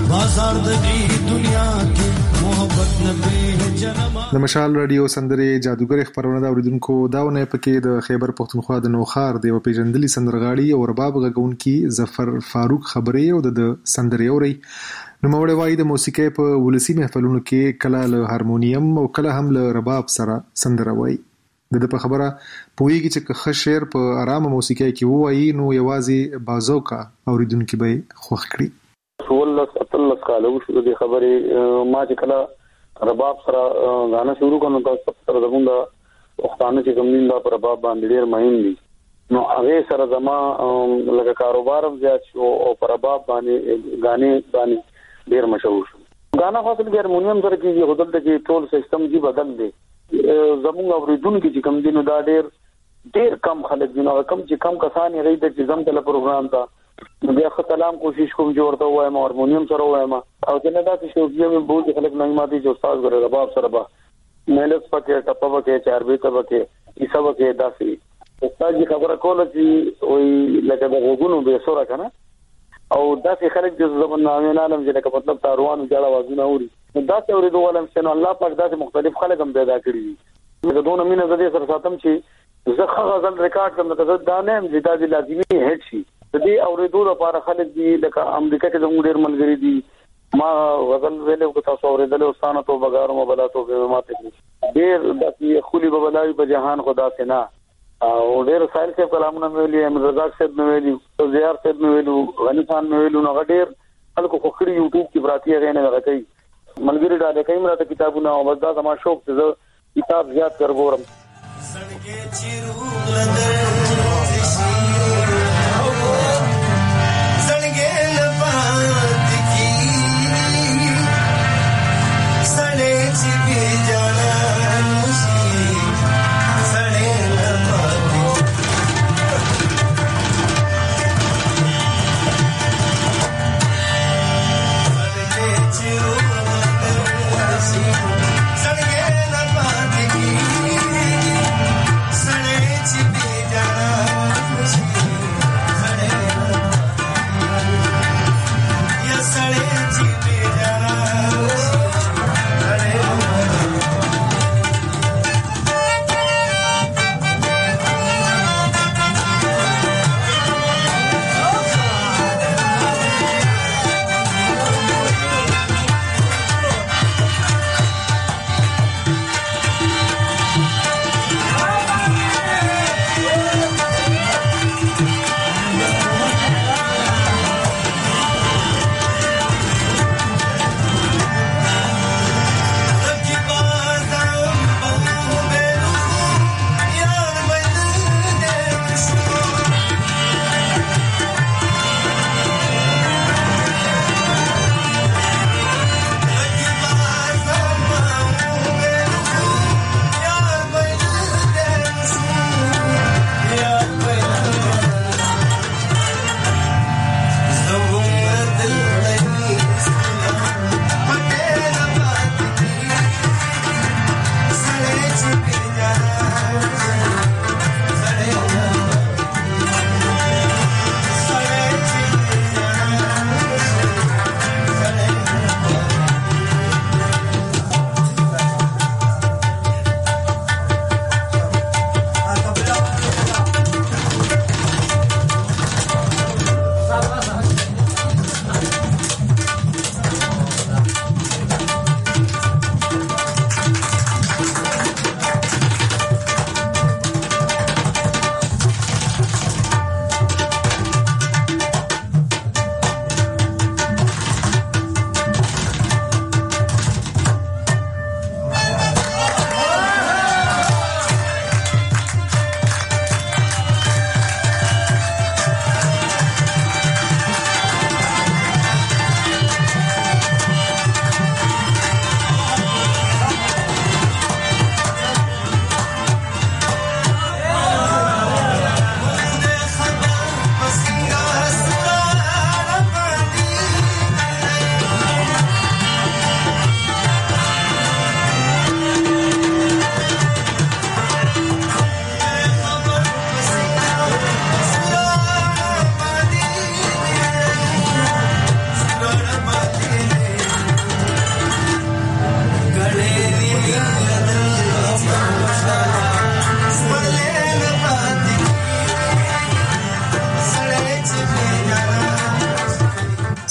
بازار د دې دنیا کې محبت نه به جنم. د مشال رادیو سندرې جادوګر خبرونه دا اوریدونکو داونه پکې د خیبر پختونخوا د نوخار د پیژندلي سندرغاړي او رباب غږونکي ظفر فاروق خبرې او د سندرې اوري. نو موږ وایي د موسیقۍ په ولسی محفلونو کې کله له هارمونیم او کله هم له رباب سره سندره وایي. د په خبره پوېږي چې که شعر په آرامه موسیقۍ کې وایي نو یوازې بازوکا اوریدونکو به خوښ کړي. ولس اتلس کاله وشو د خبرې ما چې کله رباب سره غانا شروع کړم تاسو سره زمونږ وختانه چې کوم دا پر رباب باندې ډیر مهم دي. نو هغه سره زما لکه کاروبار زیات شو او پر رباب باندې غانې باندې ډیر مشهور شو. غانا خاصه د هارمونیم سره کې هدل کې ټول سیستم جی بدل دی. زمونږ اوریدونکو چې کوم دینو دا ډیر کم خلک دي. نو کم چې کم کسان یې رہی د نظام تل پروګرام تا بیا خپلام کوشش کوم جوړته وایم هارمونیم سره وایم او څنګه دا چې شوبیا مې بہت خلک نه ماتي جو استاد غره رباب سره با مهلت پکې ټپه پکې چار به پکې ای سب کې داسي استاد جی خبره کوله چې وای لکه د غوګونو به سره کنه او داسې خلک د زمون نامې عالم چې لکه مطلب تاروان جړه وازونه اوري دا څه اوري دوه علم شنو الله پاک داسې مختلف خلک هم پیدا کړی دي. زه دوه مینه زده سره ساتم چې زه غزل ریکارډ کوم ته دا نه هم چې دا لازمي هټ شي. د دې اوریدو لپاره خلک دي لکه امریکا کې زموږ ډېر ملګری دي. ما غزل ویلو کو تاسو اوریدل او ستانه تو بغارو مبلاتو به ماته ډېر د خولي ببلاوي په جهان خدا سينا او ډېر سایل کې کلامونه ویلي احمد رزاق صاحب نو ویلي زیار صاحب نو ویلو غنی خان نو ویلو نو ډېر خلکو خو خړي یوټیوب کې براتی غنه راکې ملګری ډاله کوي مراته کتابونه او بس دا زما شوق ته کتاب زیات کرګورم. سړګې چیرو لندر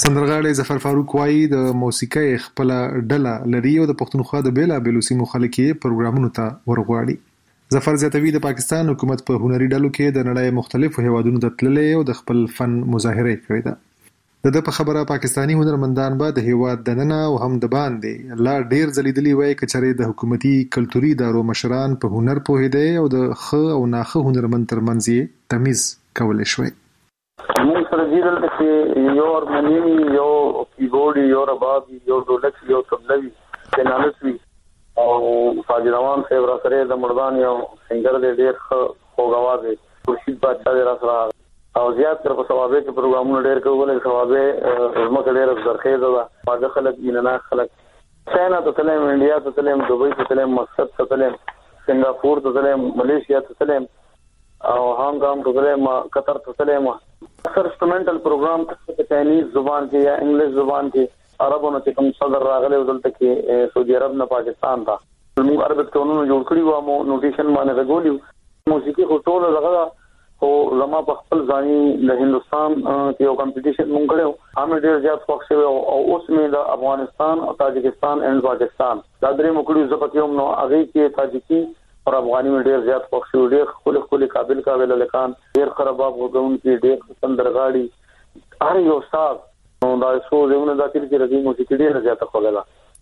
سندرغاړي ظفر فاروق وایي د موسیقۍ خپل ډله لري او د پښتونخوا د بیلابېلو سیمو خلک یې پروګرامونو ته ورغواړي. ظفر زیاتوي د پاکستان حکومت په هنري ډلو کې د نړۍ مختلفو هیوادونو ته تللی او د خپل فن مظاهره کړې ده. د په خبره پاکستانی هنرمندان به د هیواد دننه او هم د باندې لا ډیر ځلیدلی وای کچره د حکومتي کلتوري ادارو مشران په هنر پوهیدي او د خ او ناخه هنرمند ترمنځ تمیز کولای شوی. موږ سره دیدل چې یو ارمنی یو کیبورډ یو رباب یو ډولک یو تبلوي پنالسوي او فاضل روان صاحب را سره د مردان یو سنگر دی ډیر خوږاواز دی خورشید بادشاہ دی را سره او زیات تر په ثوابه کې پروګرامونه ډېر کوي ثوابه زموږ ډېر زرخیزه ده واده خلک بیننا خلک چاینا ته تلم انډیا ته تلم دوبۍ ته تلم مسقط ته تلم سنگاپور ته تلم ملیشیا ته تلم او هانګ کانګ ته تلم قطر ته تلم اکثر انسټرومنټل پروګرام په چاینیز زبان کې یا انګلیش زبان کې عربونو چې کوم صدر راغلی ودلته کې سعودي عرب نه پاکستان ته موږ عربت قانون جوړ کړی و مو نوټیشن باندې غوړیو موسیقي ټول لغه او لما په خپل ځاني د هندستان کې یو کمپټیشن مونږ کړو هم ډېر زیات خوښ شو او اوس مې د افغانستان او تاجکستان او پاکستان دا درې مکړو زپکیوم نو هغه کې تاجکی او افغاني مې ډېر زیات خوښ شو ډېر خپل قابل لکان ډېر خراباب وګون کې ډېر سندرغاړي هر یو ساز نو دا څو زمونه د تیر کې راځي موسیقي ډېر زیات خوګلا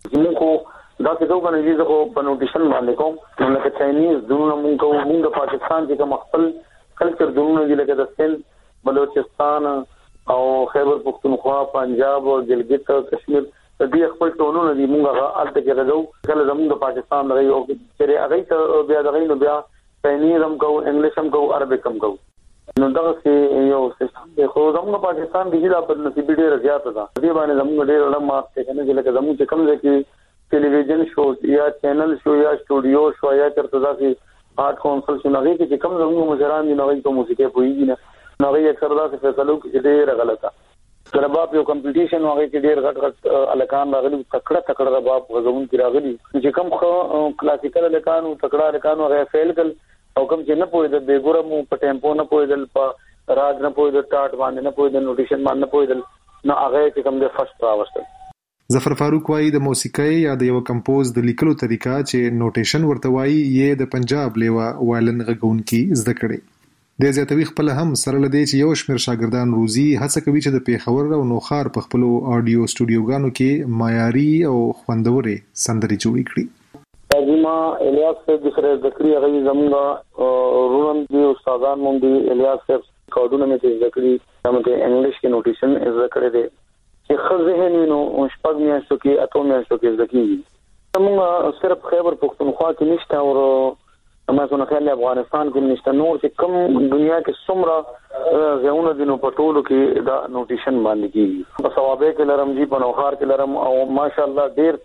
موږ دا څه دوه باندې زه په نوټیشن باندې کوم نو لکه چاینیز دونه موږ پاکستان کې کوم خپل کلچر دونه دي لکه د سند بلوچستان او خیبر پختونخوا پنجاب او ګلګت کشمیر د دې خپل ټولونه دي موږ الته کې راځو کله زموږ د پاکستان راځي او چې هغه ته بیا دغه نو بیا چاینیز هم کو انګلیش هم کو عربیک هم کو نو دا څه یو څه خو زموږ پاکستان دی دا په نصیب ډیر زیات ده دې باندې زموږ ډیر لمه څه کنه چې لکه زموږ کوم ځکه ټلویزیون شو یا چینل شو یا سټوډیو شو یا ترته ځي آرټ کونسل شنوږي چې کوم زموږ مشران دي نو په موسیقي پوهیږي نه نو اکثر دا څه فیصلو کې ډېر غلطه رباب یو کمپټیشن هغه کې ډېر غټ الکان راغلي تکړه رباب غوون کې راغلي چې کوم خو کلاسیکل الکان او تکړه الکان هغه فیل کل او کوم چې نه پوهیدل به ګورم په ټیمپو نه پوهیدل په راګ نه پوهیدل ټاټ باندې نه پوهیدل نوټیشن باندې نه پوهیدل نو هغه چې کوم د فرست راوستل. ظفر فاروق وایي د موسیقۍ یا د یو کمپوز د لیکلو طریقه چې نوټیشن ورته وایي یې د پنجاب لیوا وایلن غږونکي زده کړي د زیاتوي خپل هم سره لدی چې یو شمېر شاګردان روزي هڅه کوي چې د پیښور او نوخار په خپل آډیو سټوډیوګانو کې معیاري او خوندوري سندري جوړ کړي. اجما الیاس د سره ذکری هغه زموږ رونن دي استادان مونږ دي الیاس صاحب کوډونه مې ذکری هم ته انګلیش کې نوټیشن ذکر دي چې خزه نو شپږ میاشتو کې اته میاشتو کې ځکه موږ صرف خیبر پختونخوا کې نشته او ما څنګه خیال افغانستان کې نشته نور چې کوم دنیا کې څومره ځایونه دي نو په ټولو کې دا نوټیشن باندې کیږي په ثوابه کې لرم جی په نوخار کې لرم او ماشاءالله ډیر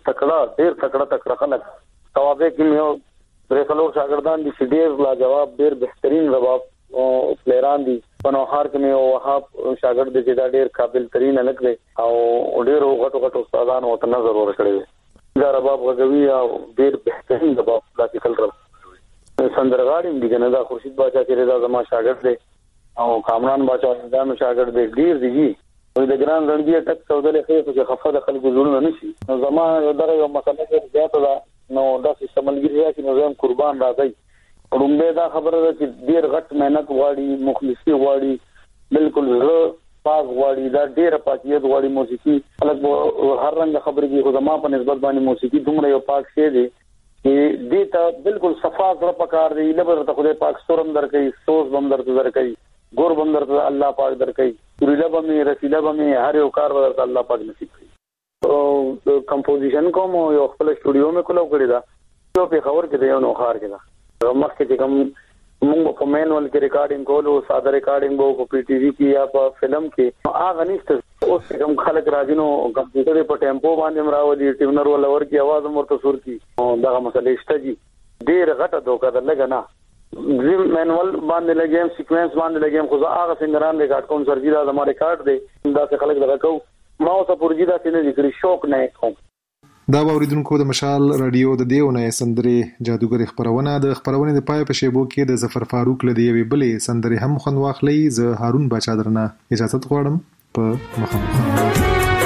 تکړه خلک ثوابه کې یو درې څلور شاګردان دي چې ډیر لاجواب ډیر بهترین رباب او پلیران دي په نوخار کې یو وهاب شاګرد دی چې دا ډیر قابل ترين الګ دی او ډیر غټو استادان او ته نظر ورکړي دا رباب غوي او ډیر بهترین رباب کلاسیکل رباب سندرغاړي دي کنه دا خورشید بادشاہ چې دا زما شاګرد دی او کامران بادشاہ دا مې شاګرد دی ډیر دی وي د ګران رنګي ټک سودلې خېف چې خفه د خلکو زړونه نشي نو زما یو درې یو مسله کې زیاته ده نو دا چې سملګری چې نظام قربان راځي رومبه دا خبره ده چې ډیر غټ مهنت غواړي مخلصي غواړي بالکل زړه پاک غواړي دا ډیر پاکیت غواړي موسیقي الګ هر رنګ خبرې کې خدما په نسبت باندې موسیقي دومره یو پاک شی دی چې دې ته بالکل صفا سره پکار دی لبر ته خدای پاک سورم درکې سوز بم درکې ګور بم درته الله پاک درکې ریله بمې رسیله بمې هر یو کار ورته الله پاک نصیب کړي او کمپوزیشن کوم یو خپل سټوډیو مې کولو کړی دا یو په خبر کې دی یو نوخار کې دا مخکې چې کوم موږ په مینول کې ریکارډینګ کولو ساده ریکارډینګ وو په پی ټی وی کې یا په فلم کې هغه نشته اوس کوم خلک راځي نو کمپیوټر په ټیمپو باندې مراولي ټیونر ولور کې आवाज مرته سور کی دا مسلې شته جی ډیر غټه دوکا ده لګا نه زم مینول باندې لګیم سیکوینس باندې لګیم خو هغه څنګه ریکارډ کوم سرجی دا زما ریکارډ دی دا څه خلک لګاو ما اوس پورجی دا څه نه ذکر شوق نه کوم دا اوریدونکو د مشال رادیو د دیونه سندرې جادوګر خبرونه د خبرونه د پای په شیبو کې د ظفر فاروق لدی وی بلې سندرې هم خوند واخلې ز هارون بچا درنه اجازه غواړم په مخه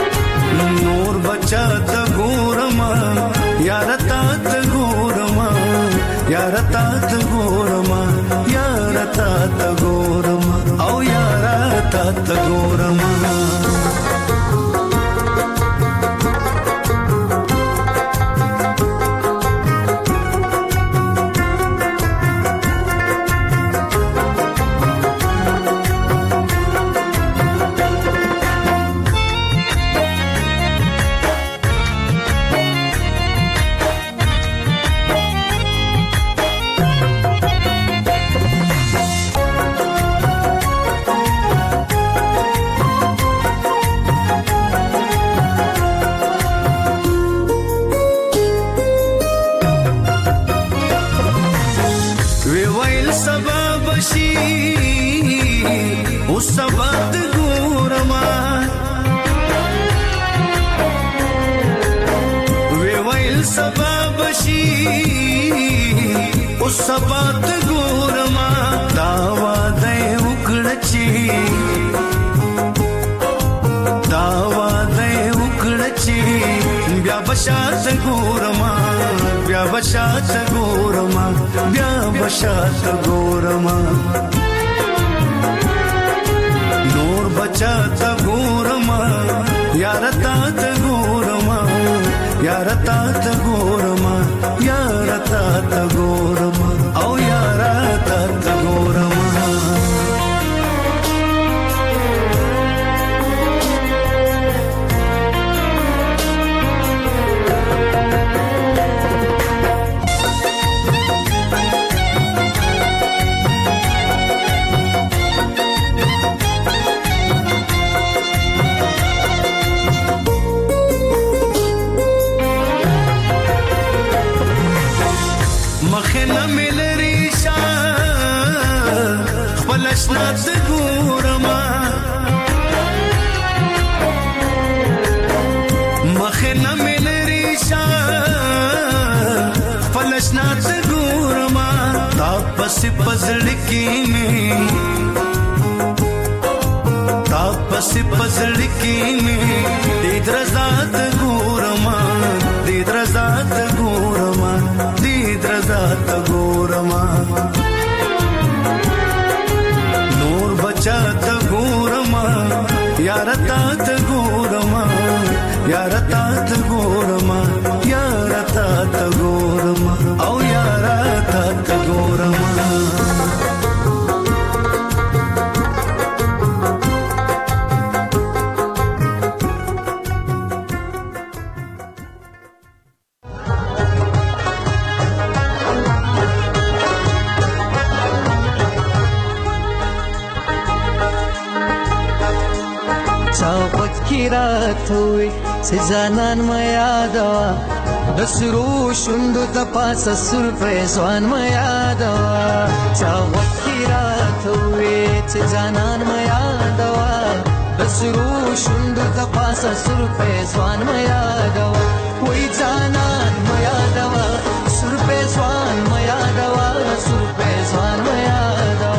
نور بچا ته ګورما یار تا ته ګورما یار تا ته ګورما یار تا ته ګورما او یار تا ته ګورما سبات ګورما داوا دې وکړچی بیا بشات ګورما بیا بشات ګورما بیا بشات ګورما نور بچات ګورما یار تا ته ګورما یار تا ته ګورما یار تا ته ګورما او یار تا ته ګورما نات ګورما مخنه مل ریشا فلشنات ګورما تاپس پزړ کې می تاپس پزړ کې می دې درزات ګورما دې درزات ګورما دې درزات ګورما بچات ګورما یار تا ته ګورما یار تا ته ګورما یار تا ته ګورما او یار تا ته ګورما راتوي سزانان ما یادوا د سرو شوندو د پاسه سرپرایز وان ما یادوا چا وکی راتوي سزانان ما یادوا د سرو شوندو د پاسه سرپرایز وان ما یادوا وای ځانان ما یادوا سرپرایز وان ما یادوا سرپرایز وان ما یادوا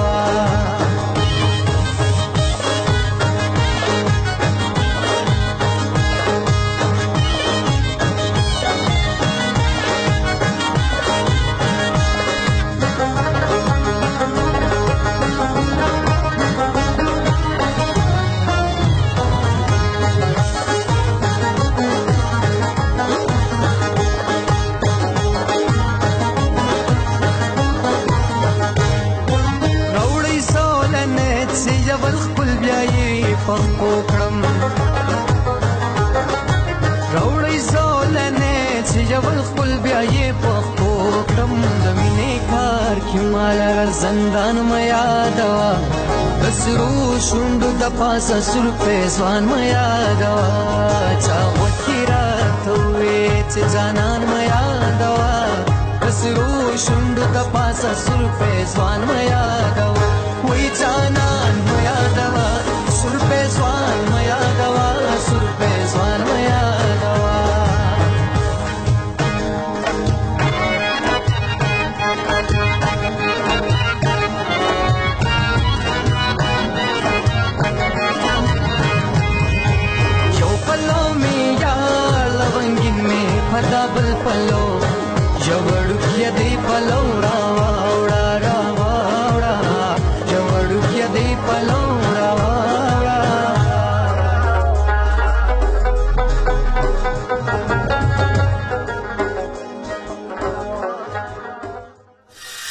پخپو کړم راوړی زولنه چې جبل خپل بیا یې پخپو کړم د مینې کار کې مال زندان مې یادوا د سرو شوندو د پاسه سرپې ځوان مې یادوا چا وکی راتوي چې ځانان مې یادوا د سرو شوندو د پاسه سرپې ځوان مې یادوا وای ځانان